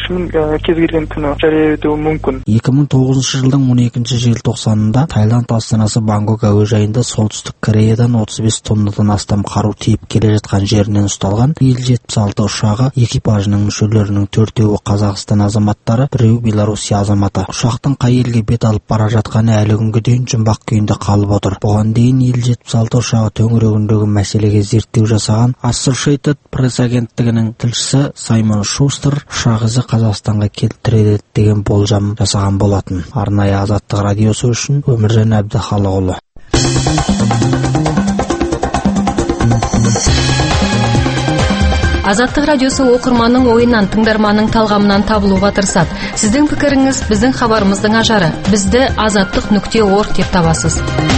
шешімін кез келген күні жария етуі мүмкін.
2009 жылдың 12 желтоқсанында Таиланд астанасы Бангкок әуежайында солтүстік Кореядан 35 тоннадан астам қару тиеп келе жатқан жерінен ұсталған Ил-76 ұшағы экипажының мүшелерінің 4-еуі Қазақстан азаматтары, 1-еуі Белоруссия азаматы. Ұшақтың қай елге бет алып бара жатқаны әлі күнге дейін жұмбақ күйінде қалып отыр. Бұған дейін Ил-76 ұшағы төңірегіндегі мәселеге зерттеу жасаған Associated Press агенттігінің тілшісі Саймон Шустер ұшақ ізі Қазақстанға келтіреді деген болжам жасаған болатын. Арнайы Азаттық радиосы үшін Өміржан Әбдіхалықұлы.
Азаттық радиосы оқырманның ойынан, тыңдарманның талғамынан табылуға тырысады. Сіздің пікіріңіз біздің хабарымыздың ажары. Бізді azаттық.org деп табасыз.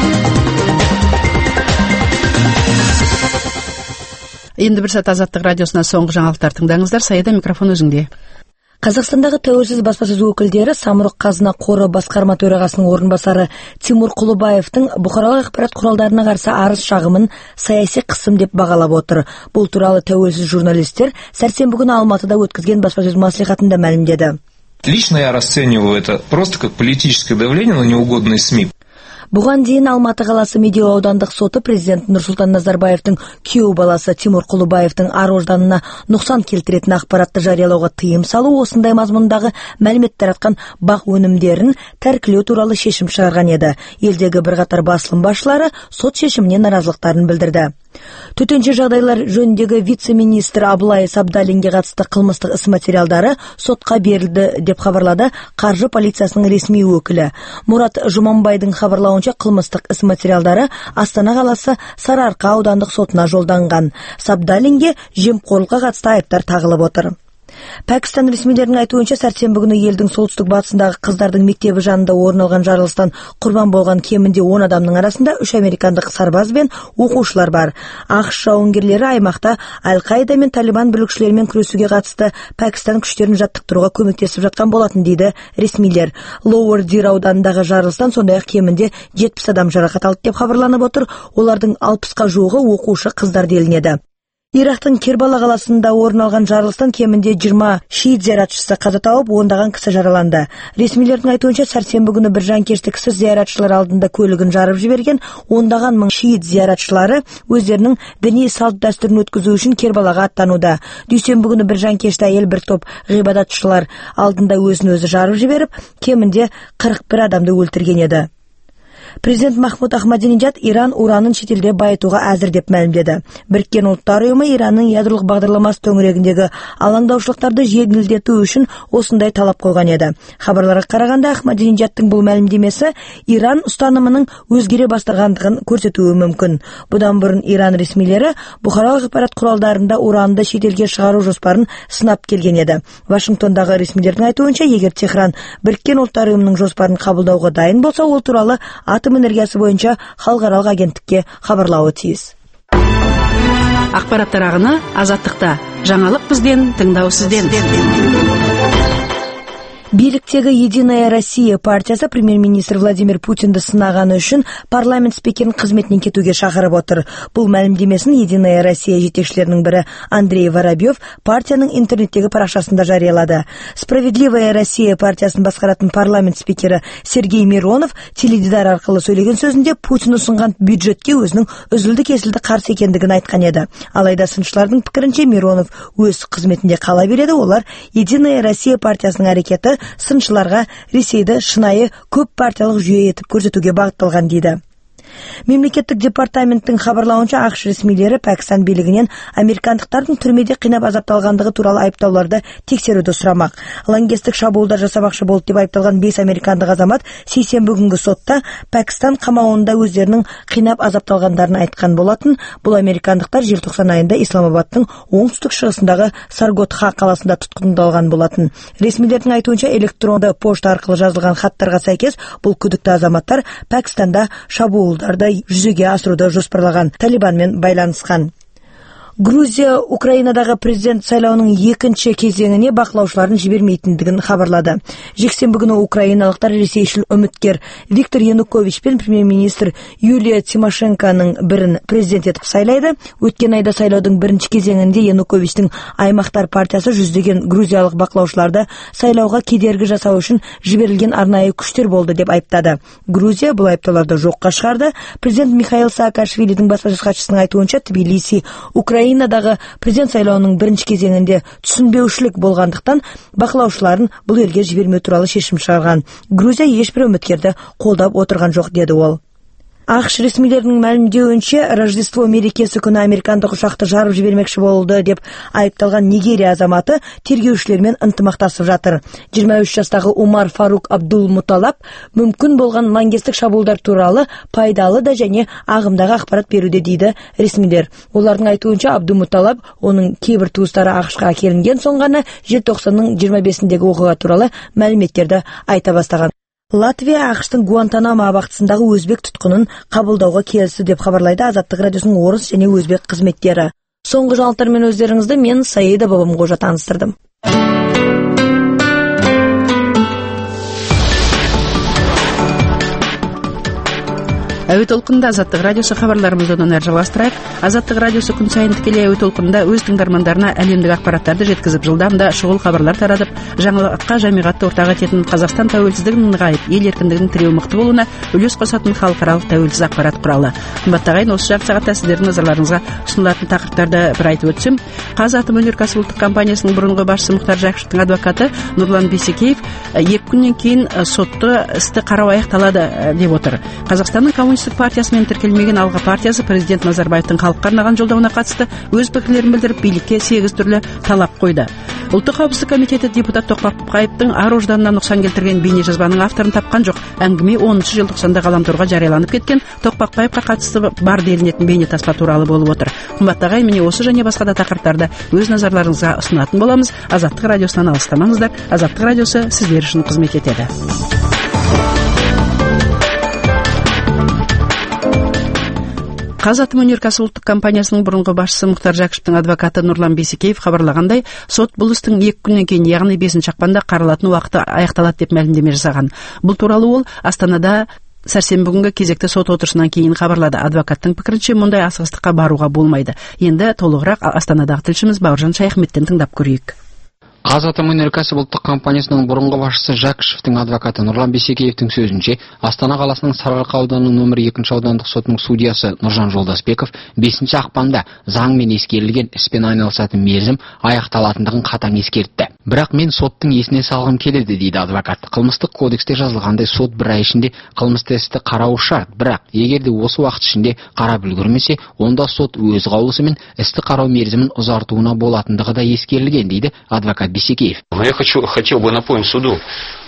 Енді бір сәт Азаттық радиосына соңғы жаңалықтар тыңдаңыздар. Саида, микрофон өзіңде.
Қазақстандағы тәуелсіз баспасөз өкілдері Самұрық Қазына қоры басқарма төрағасының орынбасары Тимур Құлыбаевтың бұқаралық ақпарат құралдарына қарсы арыз шағымын саяси қысым деп бағалап отыр. Бұл туралы тәуелсіз журналистер сәрсенбі күні Алматыда өткізген баспасөз мәслихатында мәлімдеді.
Лично я расцениваю это просто как политическое давление на неугодные СМИ.
Бұған дейін Алматы қаласы Медеу аудандық соты президент Нұрсұлтан Назарбаевтың күйеу баласы Тимур Құлыбаевтың ар-ожданына нұқсан келтіретін ақпаратты жариялауға тыйым салу, осындай мазмұндағы мәлімет таратқан бақ өнімдерін тәркілеу туралы шешім шығарған еді. Елдегі бірқатар басылым басшылары сот шешіміне наразылықтарын білдірді. Төтенше жағдайлар жөніндегі вице-министр Абылай Сабдалинге қатысты қылмыстық іс материалдары сотқа берілді деп хабарлады қаржы полициясының ресми өкілі. Мұрат Жұманбайдың хабарлауынша қылмыстық іс материалдары Астана қаласы Сарыарқа аудандық сотына жолданған. Сабдалинге жемқорлыққа қатысты айыптар тағылып отыр. Пәкістан ресмилерінің айтуынша сәрсенбі күні елдің солтүстік батысындағы қыздардың мектебі жанында орын алған жарылыстан құрбан болған кемінде 10 адамның арасында 3 американдық сарбаз бен оқушылар бар. ақш жауынгерлері аймақта Аль-Қаида мен Талибан бүлікшілерімен күресуге қатысты Пәкістан күштерін жаттықтыруға көмектесіп жатқан болатын дейді ресмилер. Лоуэр Дир ауданындағы жарылыстан сондай-ақ кемінде 70 адам жарақат алды деп хабарланып отыр. Олардың 60-қа жуығы оқушы қыздар делінеді. Ирактың Кербала қаласында орын алған жарылыстан кемінде 20 шиит зияратшысы қаза тауып, ондаған кісі жараланды. Ресмилердің айтуынша сәрсенбі күні бір жанкешті кісі зияратшылар алдында көлігін жарып жіберген. Ондаған мың шиит зияратшылары өздерінің діни салт дәстүрін өткізу үшін Кербалаға аттануда. Дүйсенбі күні бір жанкешті әйел бір топ ғибадатшылар алдында өзін өзі жарып жіберіп, кемінде 41 адамды өлтірген еді. Президент Махмуд Ахмадинеджад Иран уранын шетелде байытуға әзір деп мәлімдеді. Біріккен ұлттар ұйымы Иранның ядролық бағдарламасы төңірегіндегі алаңдаушылықтарды жеңілдету үшін осындай талап қойған еді. Хабарларға қарағанда Ахмадинеджадтың бұл мәлімдемесі Иран ұстанымының өзгере бастағандығын көрсетуі мүмкін. Бұдан бұрын Иран ресмилері бұқаралық ақпарат құралдарында уранды шетелге шығару жоспарын сынап келген еді. Вашингтондағы ресмилердің айтуынша, егер Техран Біріккен ұлттар ұйымының жоспарын қабылдауға дайын болса, ол туралы атом энергиясы бойынша халықаралық агенттікке хабарлауы тиіс.
Ақпараттар ағыны Азаттықта. Жаңалық бізден, тыңдау сізден.
Биліктегі Единая Россия партиясы премьер-министр Владимир Путинді сынағаны үшін парламент спикерін қызметінен кетуге шақырып отыр. Бұл мәлімдемесін Единая Россия жетекшілерінің бірі Андрей Воробьев партияның интернеттегі парақшасында жариялады. Справедливая Россия партиясын басқаратын парламент спикері Сергей Миронов теледидар арқылы сөйлеген сөзінде Путин ұсынған бюджетке өзінің үзілді-кесілді қарсы екендігін айтқан еді. Алайда сыншылардың пікірінше Миронов өз қызметінде қала береді. Олар Единая Россия партиясының әрекеті сыншыларға Ресейді шынайы көп партиялық жүйе етіп көрсетуге бағытталған дейді. Мемлекеттік департаменттің хабарлауынша, ақш ресмилері Пәкістан билігінен американдықтардың түрмеде қинап азапталғандығы туралы айыптауларды тексеруді сұрамақ. Лаңкестік шабуылдар жасамақшы болды деп айыпталған 5 американдық азамат сейсенбі күнгі сотта Пәкістан қамауында өздерінің қинап азапталғандарын айтқан болатын. Бұл американдықтар желтоқсан айында Исламабадтың оңтүстік шығысындағы Сарготха қаласында тұтқындалған болатын. Ресмилердің айтуынша, электронды пошта арқылы жазылған хаттарға сәйкес бұл күдікті азаматтар Пәкістанда шабуылдарды жүзеге асыруды жоспарлаған Талибанмен байланысқан. Грузия Украинадағы президент сайлауының екінші кезеңіне бақылаушыларын жібермейтіндігін хабарлады. Жексенбі күні украиналықтар ресейшіл үміткер Виктор Янукович пен премьер-министр Юлия Тимошенконың бірін президент етіп сайлайды. Өткен айда сайлаудың бірінші кезеңінде Януковичтің аймақтар партиясы жүздеген грузиялық бақылаушыларды сайлауға кедергі жасау үшін жіберілген арнайы күштер болды деп айыптады. Грузия бұл айыптауларды жоққа шығарды. Президент Михаил Саакашвилидің баспасөз хатшысының айтуынша, Тбилиси Украинадағы президент сайлауының бірінші кезеңінде түсінбеушілік болғандықтан бақылаушыларын бұл елге жібермеу туралы шешім шығарған. Грузия ешбір үміткерді қолдап отырған жоқ, деді ол. ақш ресмилерінің мәлімдеуінше, Рождество мерекесі күні американдық ұшақты жарып жібермекші болды деп айыпталған Нигерия азаматы тергеушілермен ынтымақтасып жатыр. 23 жастағы Умар Фарук Абдул Муталаб мүмкін болған лаңкестік шабуылдар туралы пайдалы да және ағымдағы ақпарат беруде, дейді ресмилер. Олардың айтуынша, Абдул Муталаб оның кейбір туыстары ақшқа әкелінген соң ғана желтоқсанның 25-дегі оқиға туралы мәліметтерді айта бастаған. Латвия ақштың Гуантанамо абақтысындағы өзбек тұтқынын қабылдауға келісті деп хабарлайды Азаттық радиосының орыс және өзбек қызметтері. Соңғы жаңалықтармен өздеріңізді мен Саида Бабамқожа таныстырдым.
Әуе толқынында Азаттық радиосы хабарларымызды одан әрі жалғастырайық. Азаттық радиосы күн сайын тікелей әуе толқынында өз тыңдармандарына әлемдік ақпараттарды жеткізіп, жылдам да шұғыл хабарлар таратып, жаңалыққа жамиғатты ортаға ететін Қазақстан тәуелсіздігінің нығайып, ел еркіндігінің тіреуі мықты болуына үлес қосатын халықаралық тәуелсіз ақпарат құралы. Қымбатты ағайын, осы жарты сағатта сіздердің назарларыңызға ұсынылатын тақырыптарды бір айтып өтсем, Қазатомөнеркәсіп ұлттық компаниясының бұрынғы басшысы Мұхтар Жәкішевтің адвокаты Нұрлан Бейсекеев 2 күннен кейін сотты істі қарау аяқталады деп отыр. Қазақстанның Коммунистік партиясымен тіркелмеген Алға партиясы президент Назарбаевтың халыққа арнаған жолдауына қатысты өз пікірлерін білдіріп, билікке 8 түрлі талап қойды. Ұлттық қауіпсіздік комитеті депутат Тоқпақбаевтың ар-ожданына нұқсан келтірген бейнежазбаның авторын тапқан жоқ. Әңгіме 10 желтоқсанда ғаламторға жарияланып кеткен Тоқпақбаевқа қатысты бар делінетін бейнетаспа туралы болып отыр. Қымбатты ағайын, міне осы және басқа да тақырыптарды өз назарларыңызға ұсынатын боламыз. Азаттық радиосынан алыстамаңыздар. Азаттық радиосы сіздер үшін қызмет етеді. Қазатомөнеркәсіп ұлттық компаниясының бұрынғы басшысы Мұхтар Жәкішевтің адвокаты Нұрлан Бейсекеев хабарлағандай, сот бұл істің 2 күннен кейін, яғни 5 ақпанда қаралатын уақыты аяқталады деп мәлімдеме жасаған. Бұл туралы ол Астанада сәрсенбі күнгі кезекті сот отырысынан кейін хабарлады. Адвокаттың пікірінше, мұндай асығыстыққа баруға болмайды. Енді толығырақ Астанадағы тілшіміз Бауыржан Шайхметтен тыңдап көрейік.
Қазатомөнеркәсіп ұлттық компаниясының бұрынғы басшысы Жәкішевтің адвокаты Нұрлан Бейсекеевтің сөзінше, Астана қаласының Сарыарқа ауданының нөмір 2 аудандық сотының судьясы Нұржан Жолдасбеков 5 ақпанда заңмен ескерілген іспен айналысатын мерзім аяқталатындығын қатаң ескертті. Бірақ мен соттың есіне салғым келеді, дейді адвокат. Қылмыстық кодексте жазылғандай сот 1 ай ішінде қылмысты істі қарауы шарт, бірақ егерде осы уақыт ішінде қарап үлгермесе, онда сот өз қаулысымен істі қарау мерзімін ұзартуына болатындығы да ескерілген, дейді адвокат Бейсекеев.
Я хотел бы напомнить суду,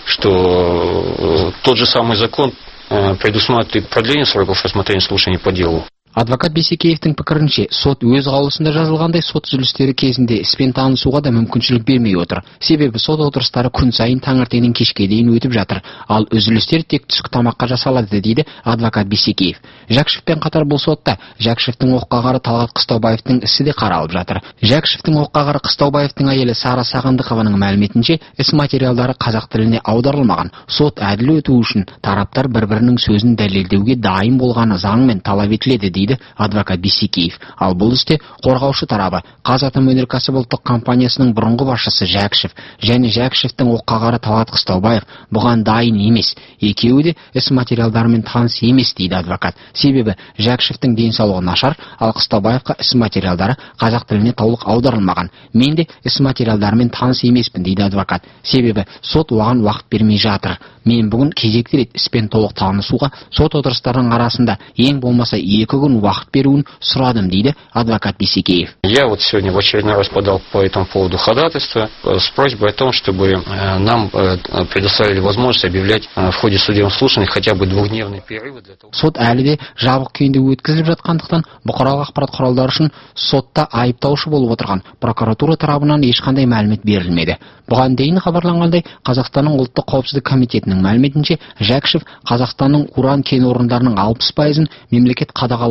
что тот же самый закон предусматривает продление сроков рассмотрения слушаний по делу.
Адвокат Бейсекеевтің пікірінше, сот өз қаулысында жазылғандай сот үзілістері кезінде іспен танысуға да мүмкіншілік бермей отыр. Себебі сот отырыстары күн сайын таңертеңнен кешке дейін өтіп жатыр, ал үзілістер тек түскі тамаққа жасалады, дейді адвокат Бейсекеев. Жәкішевпен қатар бұл сотта Жәкішевтің оққағары Талғат Қыстаубаевтың ісі де қаралып жатыр. Жәкішевтің оққағары Қыстаубаевтың әйелі Сара Сағындықованың мәліметінше, іс материалдары қазақ тіліне аударылмаған. Сот әділ өту үшін тараптар бір-бірінің сөзін дәлелдеуге дайын болғаны заңмен талап етіледі, дейді адвокат Бейсекеев. Ал бұл істе қорғаушы тарабы Қазатомөнеркәсіп ұлттық компаниясының бұрынғы басшысы Жәкішев және Жәкішевтің оққағары Талғат Қыстаубаев бұған дайын емес. Екеуі де іс материалдарымен таныс емес, дейді адвокат. Себебі Жәкішевтің денсаулығы нашар, ал Қыстаубаевқа іс материалдары қазақ тіліне толық аударылмаған. Мен де іс материалдарымен таныс емеспін, дейді адвокат. Себебі сот оған уақыт бермей жатыр. Мен бүгін кезекті рет іспен толық танысуға сот отырыстарының арасында ең болмаса 2 күн уақыт беруін сұрадым, дейді адвокат Бейсекеев.
Я вот сегодня в очередной раз подал по этому поводу ходатайство с просьбой о том, чтобы нам предоставили возможность объявлять в ходе судебных слушаний хотя бы 2-дневные перерывы для того.
Сот әлі де жабық күйінде өткізіліп жатқандықтан бұқаралық ақпарат құралдары үшін сотта айыптаушы болып отырған прокуратура тарабынан ешқандай мәлімет берілмеді. Бұған дейін хабарланғандай, Қазақстанның ұлттық қауіпсіздік комитетінің мәліметінше, Жәкішев Қазақстанның уран кен орындарының 60%-ын мемлекет қадағалау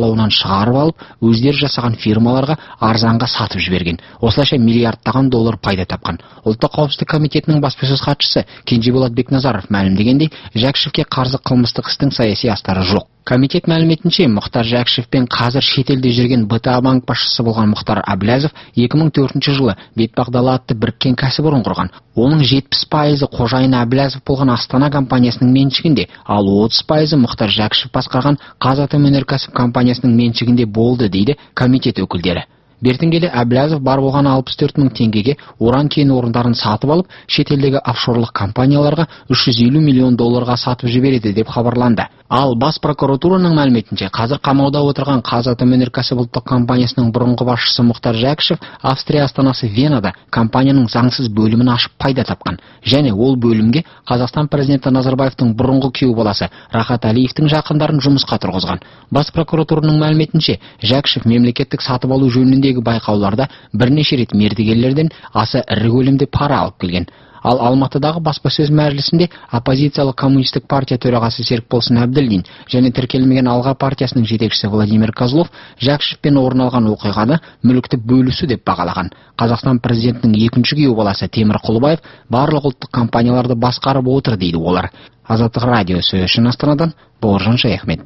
бақылауынан шығарып алып, өздері жасаған фирмаларға арзанға сатып жіберген. Осылайша миллиардтаған доллар пайда тапқан. Ұлттық қауіпсіздік комитетінің баспасөз хатшысы Кенжеболат Бекназаров мәлімдегендей, Жәкішевке қарсы қылмыстық істің саяси астары жоқ. Комитет мәліметінше, Мұхтар Жәкішевпен қазір шетелде жүрген БТА банк басшысы болған Мұхтар Әблязов 2004 жылы Бетпақдала атты біріккен кәсіпорын құрған. Оның 70% қожайыны Әблязов болған Астана компаниясының меншігінде, ал 30% Мұхтар Жәкішев басқарған Қазатомөнеркәсіп компаниясының меншігінде болды, дейді комитет өкілдері. Бертін келе Әблязов бар болған 64 мың теңгеге уран кен орындарын сатып алып, шетелдегі офшорлық компанияларға 350 миллион долларға сатып жібереді деп хабарланды. Ал бас прокуратураның мәліметінше, қазір қамауда отырған Қазатомөнеркәсіп ұлттық компаниясының бұрынғы басшысы Мұхтар Жәкішев Австрия астанасы Венада компанияның заңсыз бөлімін ашып пайда тапқан. Және ол бөлімге Қазақстан президенті Назарбаевтың бұрынғы күйеу баласы Рахат Әлиевтің жақындарын жұмысқа тұрғызған. Бас прокуратураның мәліметінше, Жәкішев мемлекеттік сатып алу жөніндегі байқауларда бірнеше рет мердігерлерден аса ірі көлемде пара алып келген. Ал Алматыдағы баспасөз мәжілісінде оппозициялық коммунистік партия төрағасы Серікболсын Әбділдин және тіркелмеген Алға партиясының жетекшісі Владимир Козлов Жәкішевпен орын алған оқиғаны мүлікті бөлісу деп бағалаған. Қазақстан президентінің екінші күйеу баласы Темір Құлыбаев барлық ұлттық компанияларды басқарып отыр, дейді олар. Азаттық радиосы үшін Астанадан Бауыржан Шаяхмет.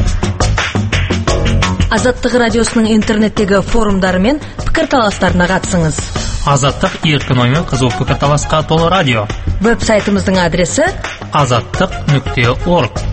Азаттық радиосының интернеттегі форумдары мен пікірталастарына қатысыңыз.
Азаттық еркін ой мен қызу пікірталасқа толы радио.
Веб-сайтымыздың адресі
azаттық.org.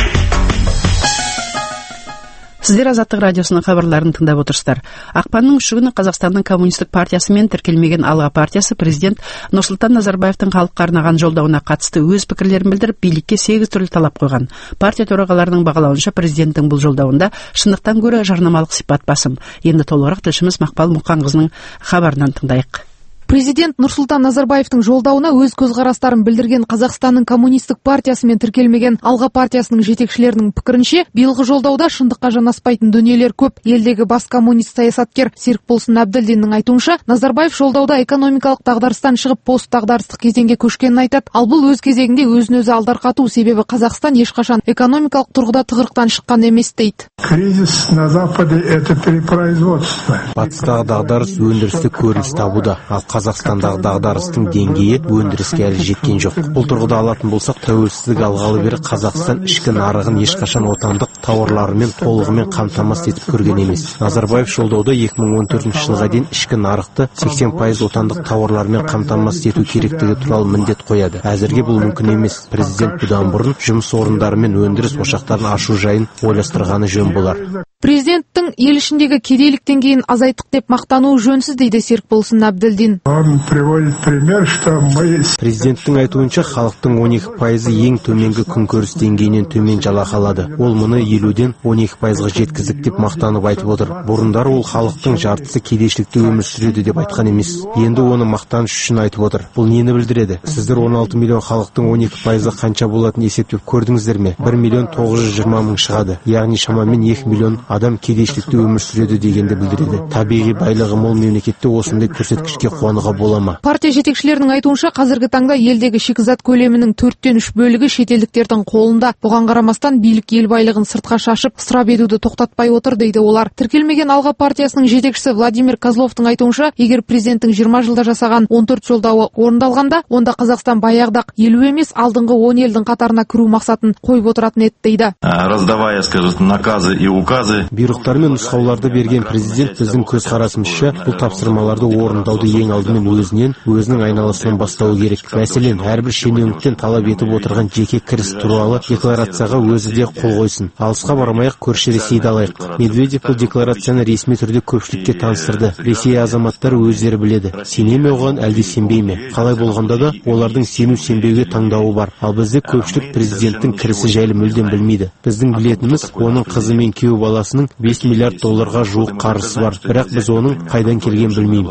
Сіздер Азаттық радиосының хабарларын тыңдап отырсыздар. Ақпанның 3 күні Қазақстанның коммунистік партиясы мен тіркелмеген Алға партиясы президент Нұрсұлтан Назарбаевтың халыққа арнаған жолдауына қатысты өз пікірлерін білдіріп, билікке 8 түрлі талап қойған. Партия төрағаларының бағалауынша, президенттің бұл жолдауында шындықтан гөрі жарнамалық сипат басым. Енді толығырақ тілшіміз Мақпал Мұқанқызының хабарынан тыңдайық.
Президент Нұрсұлтан Назарбаевтың жолдауына өз көзқарастарын білдірген Қазақстанның коммунистік партиясы мен тіркелмеген Алға партиясының жетекшілерінің пікірінше, биылғы жолдауда шындыққа жанаспайтын дүниелер көп. Елдегі бас коммунист саясаткер Серікболсын Әбділдиннің айтуынша, Назарбаев жолдауда экономикалық дағдарыстан шығып постдағдарыстық кезеңге көшкенін айтады. Ал бұл өз кезегінде өзін-өзі алдарқату, себебі Қазақстан ешқашан экономикалық тұрғыда тығырықтан шыққан емес, дейді.
Кризис на Западе – это перепроизводство.
Батыстағы дағдарыс өндірісті көрініс табуда, ал Қазақстандағы дағдарыстың деңгейі өндіріске әлі жеткен жоқ. Бұл тұрғыда алатын болсақ, тәуелсіздік алғалы бері Қазақстан ішкі нарығын ешқашан отандық тауарларымен толығымен қамтамасыз етіп көрген емес. Назарбаев жолдауда 2014 жылға дейін ішкі нарықты 80% отандық тауарлармен қамтамасыз ету керектігі туралы міндет қояды. Әзірге бұл мүмкін емес. Президент бұдан бұрын жұмыс орындары мен өндіріс ошақтарын ашу жайын ойластырғаны жөн болар.
Президенттің ел ішіндегі кедейлік деңгейін азайттық деп мақтануы жөнсіз, дейді Серікболсын Әбділдин.
Президенттің айтуынша, халықтың 12% ең төменгі күнкөріс деңгейінен төмен жалақы алады. Ол мұны 50-ден 12%-ға жеткіздік деп мақтанып айтып отыр. Бұрындары ол халықтың жартысы кедейшілікте өмір сүреді деп айтқан емес. Енді оны мақтаныш үшін айтып отыр. Бұл нені білдіреді? Сіздер 16 миллион халықтың 12%-ы қанша болатынын есептеп көрдіңіздер ме? 1.920.000 шығады. Яғни шамамен 2 миллион адам кедейшілікте өмір сүреді дегенді білдіреді. Табиғи байлығы мол мемлекетте осындай көрсеткішке қуануға бола ма?
Партия жетекшілерінің айтуынша, қазіргі таңда елдегі шикізат көлемінің 4-тен 3 бөлігі шетелдіктердің қолында. Бұған қарамастан билік ел байлығын сыртқа шашып, ысырап етуді тоқтатпай отыр, дейді олар. Тіркелмеген Алға партиясының жетекшісі Владимир Козловтың айтуынша, егер президенттің 20 жылда жасаған 14 жолдауы орындалғанда, онда Қазақстан баяғыда 50 емес, алдыңғы 10 елдің қатарына кіру мақсатын қойып отыратын еді, дейді.
Раздавая, скажем, наказы и указы.
Бұйрықтар мен нұсқауларды берген президент біздің көзқарасымызша бұл тапсырмаларды орындауды ең алдымен өзінің айналасынан бастауы керек. Мәселен, әрбір шенеуніктен талап етіп отырған жеке кіріс туралы декларацияға өзі де қол қойсын. Алысқа бармайық, көрші Ресейді алайық. Медведев бұл декларацияны ресми түрде көпшілікке таныстырды. Ресей азаматтары өздері біледі. Сене ме оған, әлде сенбей ме? Қалай болғанда да олардың сену-сенбеуге таңдауы бар. Ал бізде көпшілік президенттің кірісі жайлы мүлдем білмейді. Біздің білетініміз, оның қызы мен күйеу баласының $5 миллиард жуық қарызы бар. Бірақ біз оның қайдан келген білмейміз.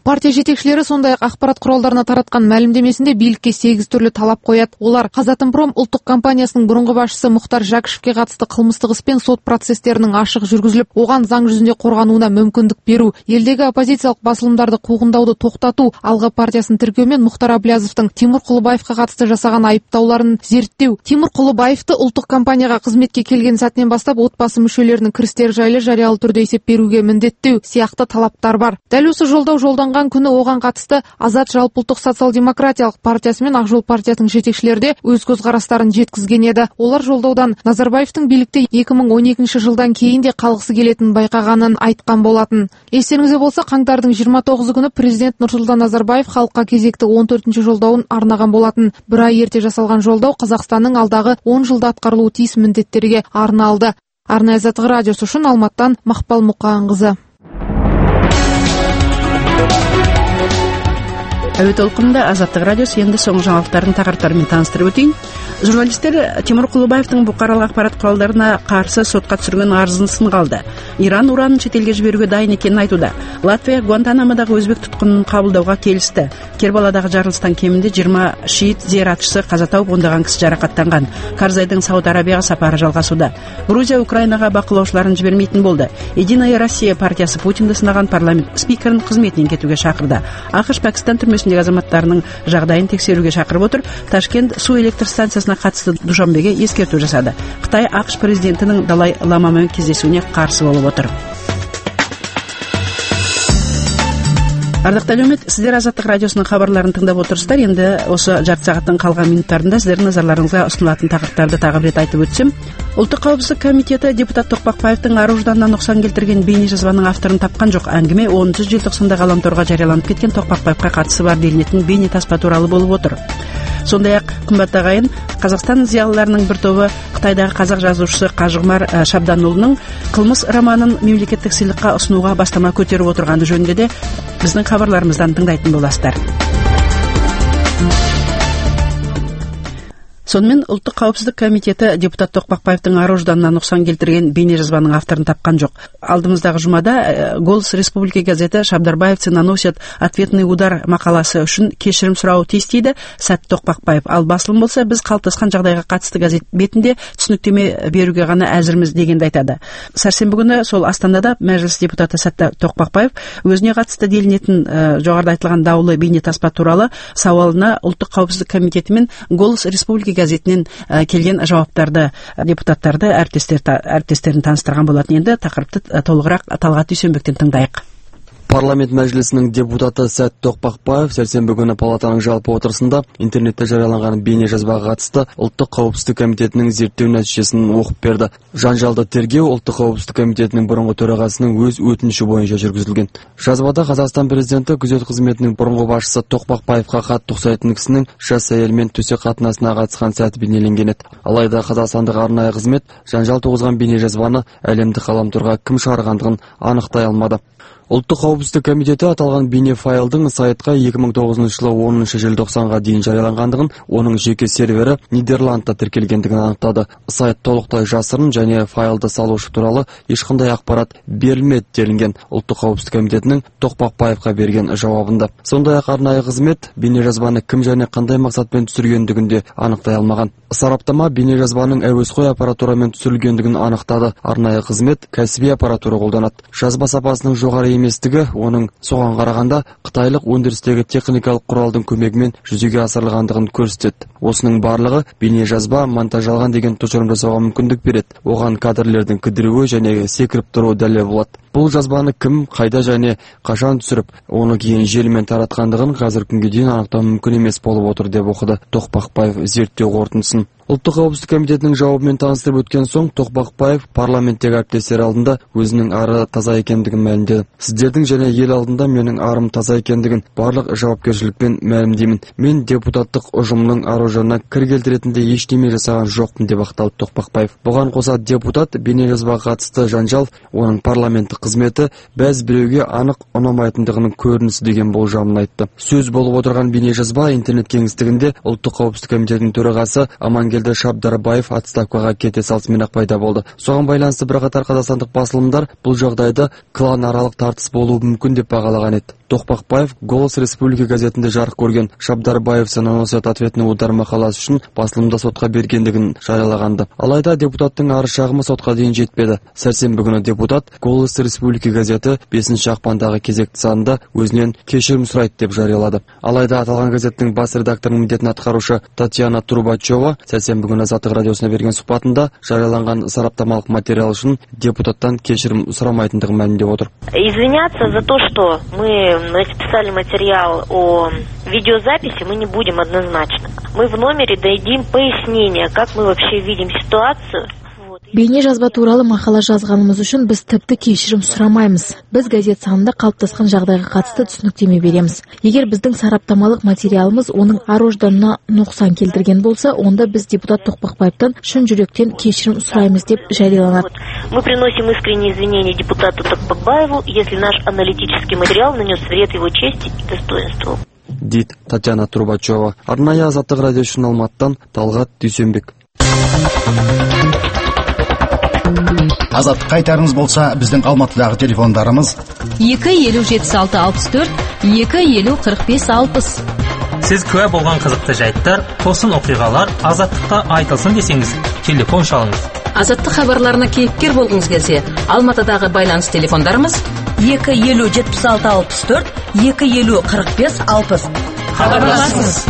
Партия жетекшілері сондай-ақ ақпарат құралдарына таратқан мәлімдемесінде билікке 8 түрлі талап қояды. Олар Қазатомпром ұлттық компаниясының бұрынғы басшысы Мұхтар Жәкішевке қатысты қылмыстық іс пен сот процестерінің ашық жүргізіліп, оған заң жүзінде қорғануына мүмкіндік беру, елдегі оппозициялық басылымдарды қуғындауды тоқтату, Алға партиясын тіркеу мен Мұхтар Әблязовтың Тимур Құлыбаевқа қатысты жасаған айыптауларын зерттеу. Тимур Құлыбаевты ұлттық компанияға қызметке келген сәтінен бастап отбасы мүшелерінің кірістері жайлы жариялы түрде есеп беруге міндеттеу сияқты талаптар бар. Дәл осы жолдау күні оған қатысты Азат жалпыұлттық социал-демократиялық партиясы мен Ақжол партиясының жетекшілері де өз көзқарастарын жеткізген еді. Олар жолдаудан Назарбаевтың билікте 2012 жылдан кейін де қалғысы келетінін байқағанын айтқан болатын. Естеріңізде болса, қаңтардың 29 күні президент Нұрсұлтан Назарбаев халыққа кезекті 14 жолдауын арнаған болатын. Бір ай ерте жасалған жолдау Қазақстанның алдағы 10 жылда атқарылуы тиіс міндеттерге арналды. Арнайы Азаттық радиосы үшін Алматтан Мақпал Мұқанқызы.
Әуе толқынында Азаттық радиосы енді соңғы жаңалықтардың тақырыптарымен таныстырып өтейін. Журналистер Тимур Құлыбаевтың бұқаралық ақпарат құралдарына қарсы сотқа түсірген арызын сынға алды. Иран уранын шетелге жіберуге дайын екенін айтуда. Латвия Гуантанамодағы өзбек тұтқынын қабылдауға келісті. Кербаладағы жарылыстан кемінде 20 шиит зиратшысы қаза тауып, ондаған кісі жарақаттанған. Карзайдың Сауд Арабияға сапары жалғасуда. Грузия Украинаға бақылаушыларын жібермейтін болды. Единая Россия партиясы Путинді сынаған парламент спикерін қызметінен кетуге шақырды. ақш Пәкістан түрмесіндегі азаматтарының жағдайын тексеруге шақырып отыр. Ташкент су электр станциясына қатысты Душанбеге ескерту жасады. Қытай ақш президентінің Далай Ламамен кездесуіне қарсы болып отыр. Ардақты әлеумет, сіздер Азаттық радиосының хабарларын тыңдап отырсыздар. Енді осы жарты сағаттың қалған минуттарында сіздердің назарларыңызға ұсынылатын тақырыптарды тағы бір рет айтып өтсем. Ұлттық қауіпсіздік комитеті депутат Тоқпақбаевтың ар-ожданына нұқсан келтірген бейнежазбаның авторын тапқан жоқ. Әңгіме 10 желтоқсанда ғаламторға жарияланып кеткен Тоқпақбаевқа қатысы бар делінетін бейнетаспа туралы болып отыр. Сондай-ақ, қымбатты ағайын, Қазақстан зиялыларының бір тобы Қытайдағы қазақ жазушысы Қажығұмар Шабданұлының қылмыс романын мемлекеттік сыйлыққа ұсынуға бастама көтеріп отырғаны жөнінде де біздің хабарларымыздан тыңдайтын боласыздар. Сонымен ұлттық қауіпсіздік комитеті депутат Тоқпақбаевтың ар-ожданына нұқсан келтірген бейнежазбаның авторын тапқан жоқ. Алдымыздағы жұмада «Голос Республики» газеті «Шабдарбаевцы наносят ответный удар» мақаласы үшін кешірім сұрауы тиіс дейді Сәт Тоқпақбаев. Ал басылым болса, біз қалыптасқан жағдайға қатысты газет бетінде түсініктеме беруге ғана әзірміз дегенді айтады. Сәрсенбі күні сол Астанада мәжіліс депутаты Сәт Тоқпақбаев өзіне қатысты делінетін жоғарыда айтылған даулы бейнетаспа туралы сауалына ұлттық қауіпсіздік комитеті мен «Голос Республики» газетінен келген жауаптарды депутаттарды әріптестерін таныстырған болатын. Енді тақырыпты толығырақ Талғат Дүйсенбектен тыңдайық.
Парламент мәжілісінің депутаты Сәт Тоқпақбаев сәрсенбі күні палатаның жалпы отырысында интернетте жарияланған бейнежазбаға қатысты ұлттық қауіпсіздік комитетінің зерттеу нәтижесін оқып берді. Жанжалды тергеу ұлттық қауіпсіздік комитетінің бұрынғы төрағасының өз өтініші бойынша жүргізілген. Жазбада Қазақстан президенті күзет қызметінің бұрынғы басшысы Тоқпақбаевқа қатты ұқсайтын кісінің жас әйелмен төсек қатынасына қатысқан сәті бейнеленген еді. Алайда қазақстандық арнайы қызмет жанжал туғызған бейнежазбаны әлемдік ғаламторға кім шығарғандығын анықтай алмады. Ұлттық қауіпсіздік комитеті аталған бейнефайлдың сайтқа 2009 жылы 10 желтоқсанға дейін жарияланғандығын, оның жеке сервері Нидерландта тіркелгендігін анықтады. Сайт толықтай жасырын және файлды салушы туралы ешқандай ақпарат берілмеді делінген Ұлттық қауіпсіздік комитетінің Тоқпақбаевқа берген жауабында. Сондай-ақ арнайы қызмет бейнежазбаны кім және қандай мақсатпен түсіргендігін де анықтай алмаған. Сараптама бейнежазбаның әуесқой аппаратурамен түсірілгендігін анықтады. Арнайы қызмет кәсіби аппаратура қолданады. Жазба сапасының жоғары еместігі оның соған қарағанда қытайлық өндірістегі техникалық құралдың көмегімен жүзеге асырылғандығын көрсетеді. Осының барлығы бейнежазба монтаждалған деген тұжырым жасауға мүмкіндік береді. Оған кадрлердің кідіруі және секіріп тұруы дәлел болады. Бұл жазбаны кім, қайда және қашан түсіріп, оны кейін желімен таратқандығын қазіргі күнге дейін анықтау мүмкін емес болып отыр деп оқыды Тоқпақбаев зерттеу қорытындысын. Ұлттық қауіпсіздік комитетінің жауабымен таныстырып өткен соң Тоқпақбаев парламенттегі әріптестері алдында өзінің ары таза екендігін мәлімдеді. Сіздердің және ел алдында менің арым таза екендігін барлық жауапкершілікпен мәлімдеймін. Мен депутаттық ұжымның ар-ожданына кір келтіретіндей ештеме жасаған жоқпын деп ақталды Тоқпақбаев. Бұған қоса депутат бейнежазбаға қатысты жанжал, оның парламенттік қызметі бәз біреуге анық ұнамайтындығының көрінісі деген болжамын айтты. Сөз болып отырған бейнежазба интернет кеңістігінде Ұлттық қауіпсіздік комитетінің төрағасы Амангелді келді Шабдарбаев отставкаға кете салысымен-ақ пайда болды. Соған байланысты бірқатар қазақстандық басылымдар бұл жағдайда клан аралық тартыс болуы мүмкін деп бағалаған еді. Тоқпақбаев «Голос Республики» газетінде жарық көрген Шабдарбаев наносат ответный удар мақаласы үшін басылымда сотқа бергендігін жариялағанды. Алайда депутаттың арыз шағымы сотқа дейін жетпеді. Сәрсенбі күні депутат «Голос Республики» газеті 5 ақпандағы кезекті санында өзінен кешірім сұрайды деп жариялады. Алайда аталған газеттің бас редакторының міндетін атқарушы Татьяна Трубачева сәрсенбі күні Азаттық радиосына берген сұхбатында жарияланған сараптамалық материал үшін депутаттан кешірім сұрамайтындығын мәлімдеп отыр.
Извиняться за то, что мы написали материал о видеозаписи, мы не будем однозначно. Мы в номере дадим пояснение, как мы вообще видим ситуацию.
Бейне жазба туралы мақала жазғанымыз үшін біз тіпті кешірім сұрамаймыз. Біз газет санында қалыптасқан жағдайға қатысты түсініктеме береміз. Егер біздің сараптамалық материалымыз оның ар-ожданына нұқсан келтірген болса, онда біз депутат Тоқпақбаевтан шын жүректен кешірім сұраймыз деп жарияланады.
Мы приносим искренние извинения депутату Тоқпақбаеву, если наш аналитический материал нанес вред его чести и достоинству.
Дейді Татьяна Трубачева. Арнайы Азаттық радио үшін Алматыдан Талғат Дүйсенбек.
Азаттық қайтарыңыз болса, біздің Алматыдағы телефондарымыз
2-50-76-64, 2-50-45-60.
Сіз куә болған қызықты жайттар, тосын оқиғалар Азаттықта айтылсын десеңіз, телефон шалыңыз.
Азаттық хабарларына кейіпкер болғыңыз келсе, Алматыдағы байланыс телефондарымыз
2-50-76-64, 2-50-45-60.
Хабарласыңыз.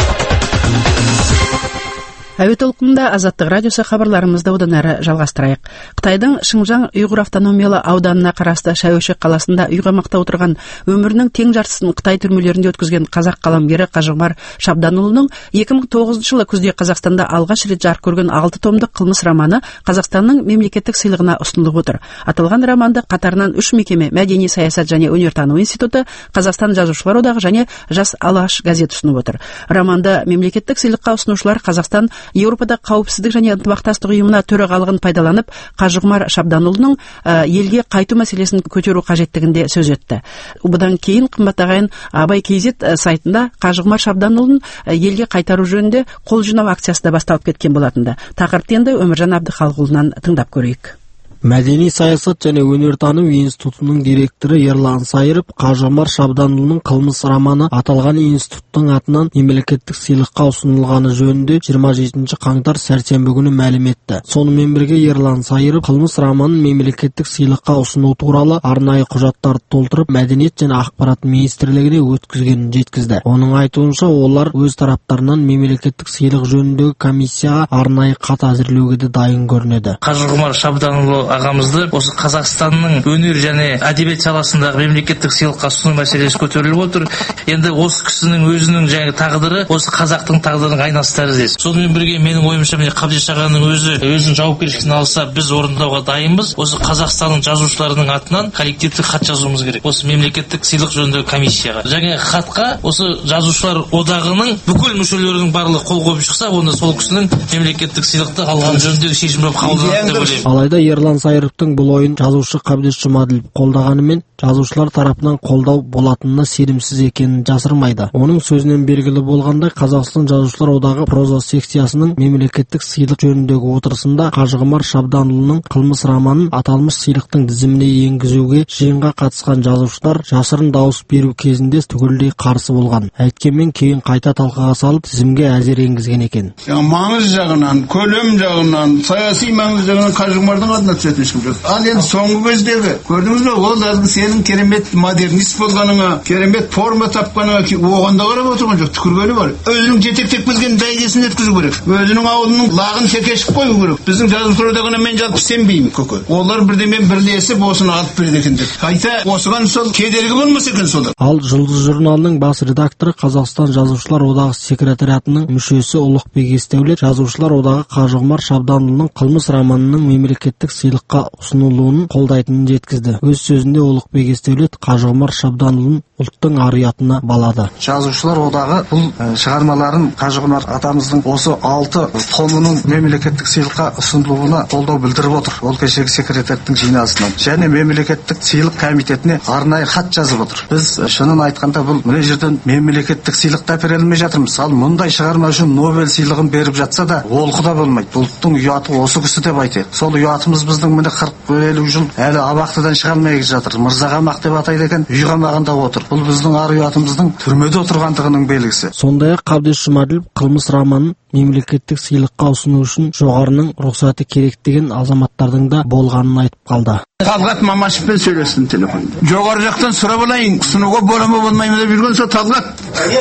Әуе толқынында Азаттық радиосы хабарларымызды одан әрі жалғастырайық. Қытайдың Шыңжаң ұйғыр автономиялы ауданына қарасты Шәуешек қаласында үйқамақта отырған өмірінің тең жартысын Қытай түрмелерінде өткізген қазақ қаламгері Қажығмар Шабданұлының 2009 жылы күзде Қазақстанда алғаш рет жарық көрген 6 томдық қылмыс романы Қазақстанның мемлекеттік сыйлығына ұсынылып отыр. Аталған романды қатарынан 3 мекеме Мәдени саясат және өнертану институты, Қазақстан жазушылар одағы және Жас Алаш газеті ұсынып отыр. Романды мемлекеттік сыйлыққа ұсынушылар Қазақстан Еуропада қауіпсіздік және ынтымақтастық ұйымына төрағалығын пайдаланып, Қажығмар Шабданұлының елге қайту мәселесін көтеру қажеттігінде сөз етті. Бұдан кейін қымбат ағайын Абай Кейзет сайтында Қажығмар Шабданұлын елге қайтару жөнінде қол жинау акциясы да басталып кеткен болатынды. Тақырыпты енді Өміржан Әбдіхалықұлынан тыңдап көрейік.
Мәдени саясат және өнертану институтының директоры Ерлан Сайырып Қажығмар Шабданұлының қылмыс романы аталған институттың атынан мемлекеттік сыйлыққа ұсынылғаны жөнінде 27 қаңтар сәрсенбі күні мәлім етті. Сонымен бірге Ерлан Сайырып қылмыс романын мемлекеттік сыйлыққа ұсыну туралы арнайы құжаттарды толтырып Мәдениет және ақпарат министрлігіне өткізгенін жеткізді. Оның айтуынша, олар өз тараптарынан мемлекеттік сыйлық жөніндегі комиссияға арнайы хат әзірлеуге де дайын көрінеді.
Қажығмар Шабданұлы ағамызды осы Қазақстанның өнер және әдебиет саласындағы мемлекеттік сыйлыққа ұсыну мәселесі көтеріліп отыр. Енді осы кісінің өзінің жаңағы тағдыры осы қазақтың тағдырының айнасы тәріздес. Сонымен бірге менің ойымша Қабдеш ағаның өзінің жауапкершілігін алса, біз орындауға дайынбыз. Осы Қазақстанның жазушыларының атынан коллективтік хат жазуымыз керек. Осы мемлекеттік сыйлық жөніндегі комиссияға. Жаңа хатқа осы жазушылар одағының бүкіл мүшелерінің барлығы қол қойып шықса, онда сол кісінің мемлекеттік сыйлықты алған жөніндегі шешім болып қабылданады деп ойлаймын.
Алайда Ерлан Сайыровтың бұл ойын жазушы Қабдеш Жұмаділов қолдағанымен, жазушылар тарапынан қолдау болатынына сенімсіз екенін жасырмайды. Оның сөзінен белгілі болғандай, Қазақстан жазушылар одағы проза секциясының мемлекеттік сыйлық жөніндегі отырысында Қажығмар Шабданұлының қылмыс романын аталмыш сыйлықтың тізіміне енгізуге жиынға қатысқан жазушылар жасырын дауыс беру кезінде түгелдей қарсы болған. Әйткенмен кейін қайта талқыға салып тізімге әзер енгізген екен.
Маңыз жағынан, көлем жағынан, саяси маңыз жағынан Қажығмардың атына түсетін ешкім жоқ. Ал енді соңғы кездегі көрдіңіз бе, ол сенің керемет модернист болғаныңа, керемет форма тапқаныңа оған да қарап отырған жоқ, түкіргені бар. Өзінің жетектеп келген бәйгесін өткізу керек. Өзінің ауылының лағын шекешіп қою керек. Біздің жазушылар одағына мен жалпы сенбеймін көке. Олар бірдемен бірлесіп осыны алып береді екен деп. Қайта осыған сол кедергі болмаса екен солар.
Ал Жұлдыз журналының бас редакторы Қазақстан жазушылар одағы секретариатының мүшесі Ұлықбек Есдәулет жазушылар одағы Қажығмар Шабданұлының қылмыс романының мемлекеттік сыйлыққа ұсынылуын қолдайтынын жеткізді. Өз сөзінде Ұлықбек Есдәулет Қажығмар Шабданұлын ұлттың ар ұятына балады.
Жазушылар одағы бұл шығармаларын Қажығұмар атамыздың осы 6 томының мемлекеттік сыйлыққа ұсынылуына қолдау білдіріп отыр. Ол кешегі секретарьтың жиналысынан және мемлекеттік сыйлық комитетіне арнайы хат жазып отыр. Біз шынын айтқанда бұл мына жерден мемлекеттік сыйлық та бере алмай жатырмыз. Ал мұндай шығарма үшін Нобель сыйлығын беріп жатса да олқы да болмайды. Ұлттың ұяты осы кісі деп айтайық. Сол ұятымыз біздің міне 40-50 жыл әлі абақтыдан шыға алмай жатыр. Мырзағамақ деп атайды екен, үй қамағында отыр. Бұл біздің ар ұятымыздың түрмеде отырғандығының белгісі.
Сондай-ақ Қабдеш Жұмаділов қылмыс романын мемлекеттік сыйлыққа ұсыну үшін жоғарының рұқсаты керек деген азаматтардың да болғанын айтып қалды.
Талғат Мамашевпен сөйлестім телефонда. Жоғары жақтан сұрап алайын, ұсынуға бола ма болмай ма деп жүрген сол Талғат.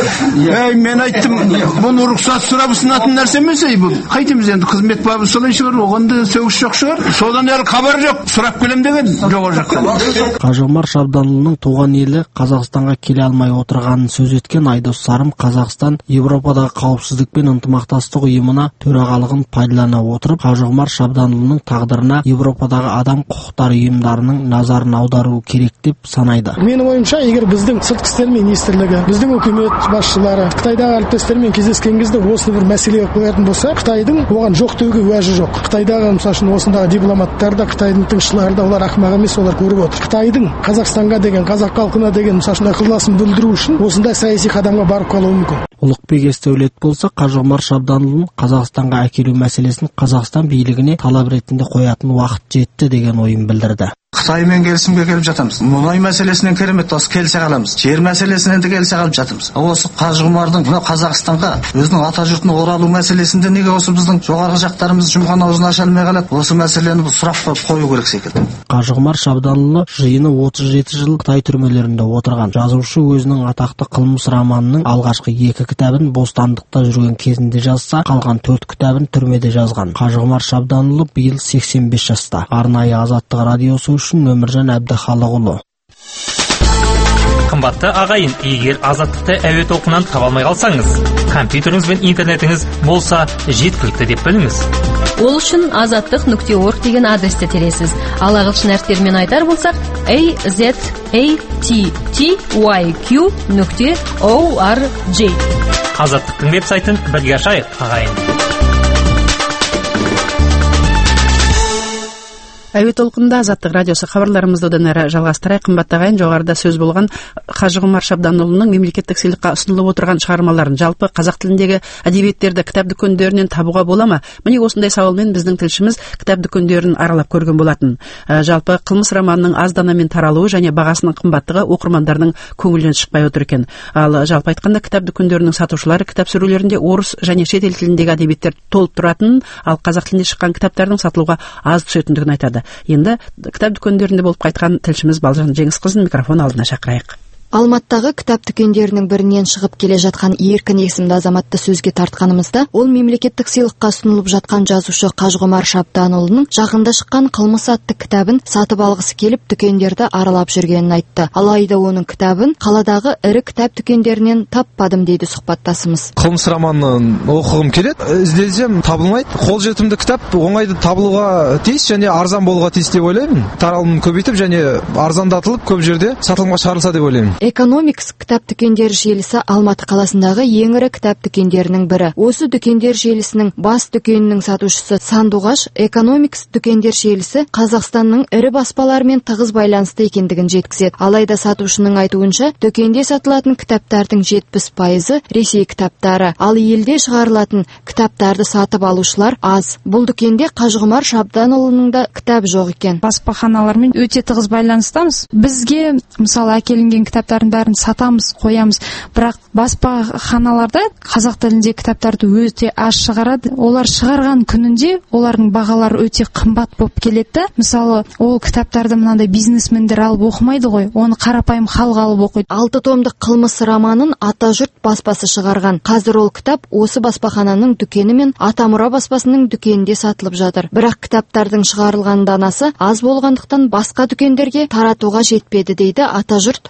Мен айттым, бұны рұқсат сұрап ұсынатын нәрсе емес бұл. Қайтеміз енді, қызмет бабы солай шығар, оғанда сөгіс жоқ шығар. Содан әлі хабар жоқ, сұрап келем деген жоғары жақтан.
Қажығұмар Шабданұлының туған елі Қазақстанға келе алмай отырғанын сөз еткен Айдос Сарым Қазақстан Европадағы қауіпсіздік пен ынтымақтастық ұйымына төрағалығын пайдалана отырып, Қажығұмар Шабданұлының тағдырына Европадағы адам құқықтары ұйымдарының назарын аудару керек деп санайды.
Менің ойымша, егер біздің сыртқы істер министрлігі, біздің үкімет басшылары Қытайдағы әріптестермен кездескен кезде осы бір мәселеге қоятын болса, Қытайдың оған жоқ деуге уәжі жоқ. Қытайдағы мысалы осындағы дипломаттар да, Қытайдың тыңшылары да, олар ақымақ емес, олар көріп отыр. Қытайдың Қазақстанға деген, қазақ халқына деген мысалы ықыласын білдіру үшін осындай саяси қадамға барып қалуы мүмкін.
Ұлықбек Естеулет болса, Қажығұмар Шабданұлын Қазақстанға әкелу мәселесін Қазақстан билігіне талап ретінде қоятын уақыт жетті деген ойын білдірді.
Қытаймен келісімге келіп жатамыз. Мұнай мәселесінен керемет, осы келсе қаламыз. Жер мәселесінен де келсе қалып жатырмыз. Осы Қажығұмардың мына Қазақстанға өзінің ата жұртына оралу мәселесінде неге осы біздің жоғарғы жақтарымыз жұмған аузын аша алмай қалады? Осы мәселені бұл сұрақ қою керек секілді.
Қажығұмар Шабданұлы жиыны 37 жыл Қытай түрмелерінде отырған. Жазушы өзінің атақты қылмыс романының алғашқы 2 кітабын бостандықта жүрген кезінде жазса, қалған 4 кітабын түрмеде жазған. Қажығұмар Шабданұлы биыл 85 жаста. Арнайы Азаттық радиосы үшін Өміржан Әбдіхалықұлы.
Қымбатты ағайын, егер Азаттықты әуе толқынынан таба алмай қалсаңыз, компьютеріңіз бен интернетіңіз болса жеткілікті деп біліңіз.
Ол үшін azattiq.org деген адресті тересіз. Ал ағылшын әріптерімен айтар болсақ, azattiqyq.org.
Азаттықтың веб-сайтын бірге ашайық, ағайын.
Әуе толқынында Азаттық радиосы хабарларымызды одан әрі жалғастырайық. Қымбатты ағайын, жоғарыда сөз болған Қажығұмар Шабданұлының мемлекеттік сыйлыққа ұсынылып отырған шығармаларын жалпы қазақ тіліндегі әдебиеттерді кітап дүкендерінен табуға бола ма? Міне осындай сауалмен біздің тілшіміз кітап дүкендерін аралап көрген болатын. Жалпы қылмыс романының аз данамен таралуы және бағасының қымбаттығы оқырмандардың көңілінен шықпай отыр екен. Ал жалпы айтқанда кітап дүкендерінің сатушылары кітап сөрелерінде орыс және шет ел тіліндегі әдебиеттер толып тұратынын, ал қазақ тілінде шыққан кітаптардың сатылуға аз түсетіндігін айтады. Енді кітап дүкендерінде болып қайтқан тілшіміз Балжан Жеңісқызын микрофон алдына шақырайық.
Алматтағы кітап дүкендерінің бірінен шығып келе жатқан Еркін есімді азаматты сөзге тартқанымызда, ол мемлекеттік сыйлыққа ұсынылып жатқан жазушы Қажығұмар Шабданұлының жақында шыққан қылмыс атты кітабын сатып алғысы келіп дүкендерді аралап жүргенін айтты. Алайда оның кітабын қаладағы ірі кітап дүкендерінен таппадым дейді сұхбаттасымыз.
Қылмыс романын оқығым келеді, іздесем табылмайды. Қолжетімді кітап оңайды табылуға тиіс және арзан болуға тиіс деп ойлаймын. Таралымын көбейтіп және арзандатылып көп жерде сатылымға шығарылса деп ойлаймын.
Экономикс кітап дүкендер желісі Алматы қаласындағы ең ірі кітап дүкендерінің бірі. Осы дүкендер желісінің бас дүкенінің сатушысы Сандуғаш Экономикс дүкендер желісі Қазақстанның ірі баспаларымен тығыз байланысты екендігін жеткізеді. Алайда сатушының айтуынша, дүкенде сатылатын кітаптардың 70% Ресей кітаптары, ал елде шығарылатын кітаптарды сатып алушылар аз. Бұл дүкенде Қажығұмар Шабданұлының да кітап жоқ екен.
Баспаханалармен өте тығыз байланыстамыз. Бізге мысалы әкелінген кітаптардың бәрін сатамыз, қоямыз. Бірақ баспаханаларда қазақ тілінде кітаптарды өте аз шығарады. Олар шығарған күнінде олардың бағалары өте қымбат болып келеді. Мысалы, ол кітаптарды мынандай бизнесмендер алып оқымайды ғой, оны қарапайым халық алып оқиды.
6 томдық қылмыс романын Атажұрт баспасы шығарған. Қазір ол кітап осы баспахананың дүкені мен Атамұра баспасының дүкенінде сатылып жатыр. Бірақ кітаптардың шығарылған данасы аз болғандықтан басқа дүкендерге таратуға жетпеді дейді Атажұрт баспасының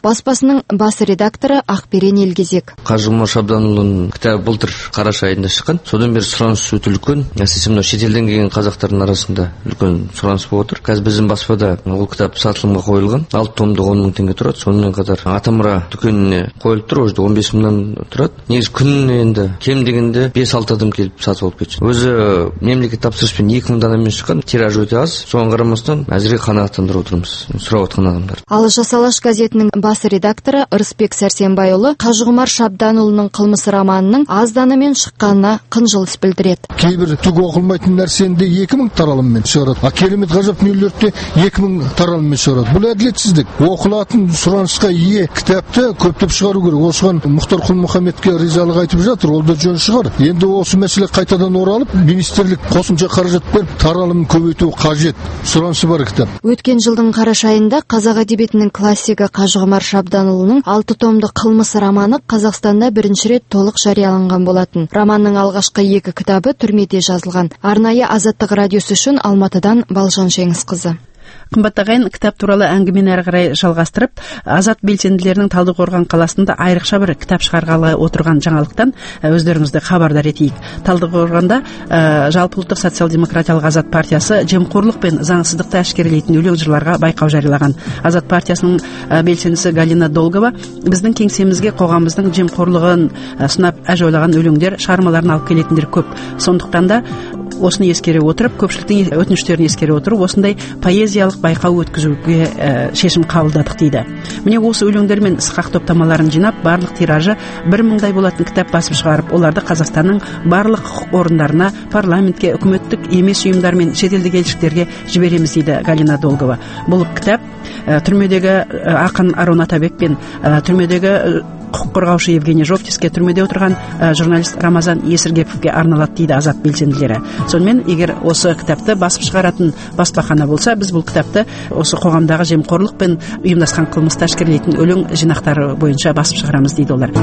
радиосының бас редакторы Ақберен Елгезек.
Қажығұмар Шабданұлының кітабы былтыр қараша айында шыққан. Содан бері сұраныс өте үлкен. Әсіресе мынау шетелден келген қазақтардың арасында үлкен сұраныс болып отыр. Қазір біздің баспада ол кітап сатылымға қойылған. 6 томдық 10 мың теңге тұрады. Сонымен қатар Атамұра дүкеніне қойылып тұр. Ол жерде 15 мыңнан тұрады. Негізі күніне енді кем дегенде 5-6 адам келіп сатып алып кетеді. Өзі мемлекет тапсырыспен 2000 данамен шыққан. Тираж өте аз. Соған қарамастан әзірге қанағаттандырып отырмыз. Сұрап отқан адамдар.
Ал Жас Алаш газетінің бас редакторы Ырысбек Сәрсенбайұлы Қажығұмар Шабданұлының қылмысы романының аз данамен шыққанына қынжылыс білдіреді.
Кейбір түк оқылмайтын нәрсені 2000 таралыммен шығарады. А керемет ғажап дүниелерді 2000 таралыммен шығарады. Бұл әділетсіздік. Оқылатын сұранысқа ие кітапты көптеп шығару керек. Осыған Мұхтар Құл-Мұхаммедке ризалық айтып жатыр. Ол да жөн шығар. Енді осы мәселе қайтадан оралып, министрлік қосымша қаражат беріп таралымын көбейту қажет. Сұранысы бар кітап.
Өткен жылдың қараша айында қазақ әдебиетінің классигі Қажығұмар Шабданұлының 6 томдық қылмысы романы Қазақстанда бірінші рет толық жарияланған болатын. Романның алғашқы 2 кітабы түрмеде жазылған. Арнайы Азаттық радиосы үшін Алматыдан Балжан Жеңісқызы.
Қымбатты ағайын, кітап туралы әңгімені әрі қарай жалғастырып, Азат белсенділерінің Талдықорған қаласында айрықша бір кітап шығарғалы отырған жаңалықтан өздеріңізді хабардар етейік. Талдықорғанда жалпыұлттық социал-демократиялық Азат партиясы жемқорлық пен заңсыздықты әшкерелейтін өлең жырларға байқау жариялаған. Азат партиясының белсендісі Галина Долгова біздің кеңсемізге қоғамымыздың жемқорлығын сынап әжейлаған өлеңдер, шығармаларын алып келетіндер көп. Сондықтан да осыны ескере отырып, көпшіліктің өтініштерін ескере отырып, осындай поэзиялық байқау өткізуге шешім қабылдадық дейді. Міне осы өлеңдер мен сықақ топтамаларын жинап, барлық тиражы 1000-дай болатын кітап басып шығарып, оларды Қазақстанның барлық құқық орындарына, парламентке, үкіметтік емес ұйымдар мен шетелдік елшіліктерге жібереміз дейді Галина Долгова. Бұл кітап түрмедегі ақын Арон Атабек пен түрмедегі құқық қорғаушы Евгений Жовтиске, түрмеде отырған журналист Рамазан Есіргеповке арналады дейді Азат белсенділері. Сонымен, егер осы кітапты басып шығаратын баспахана болса, біз бұл кітапты осы қоғамдағы жемқорлық пен ұйымдасқан қылмысты әшкерелейтін өлең жинақтары бойынша басып шығарамыз дейді олар.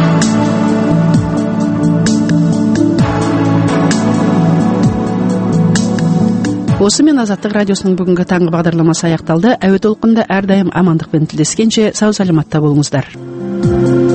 Осымен Азаттық радиосының бүгінгі таңғы бағдарламасы аяқталды. Әуе толқында әрдайым амандықпен тілдескенше сау саламатта болыңыздар.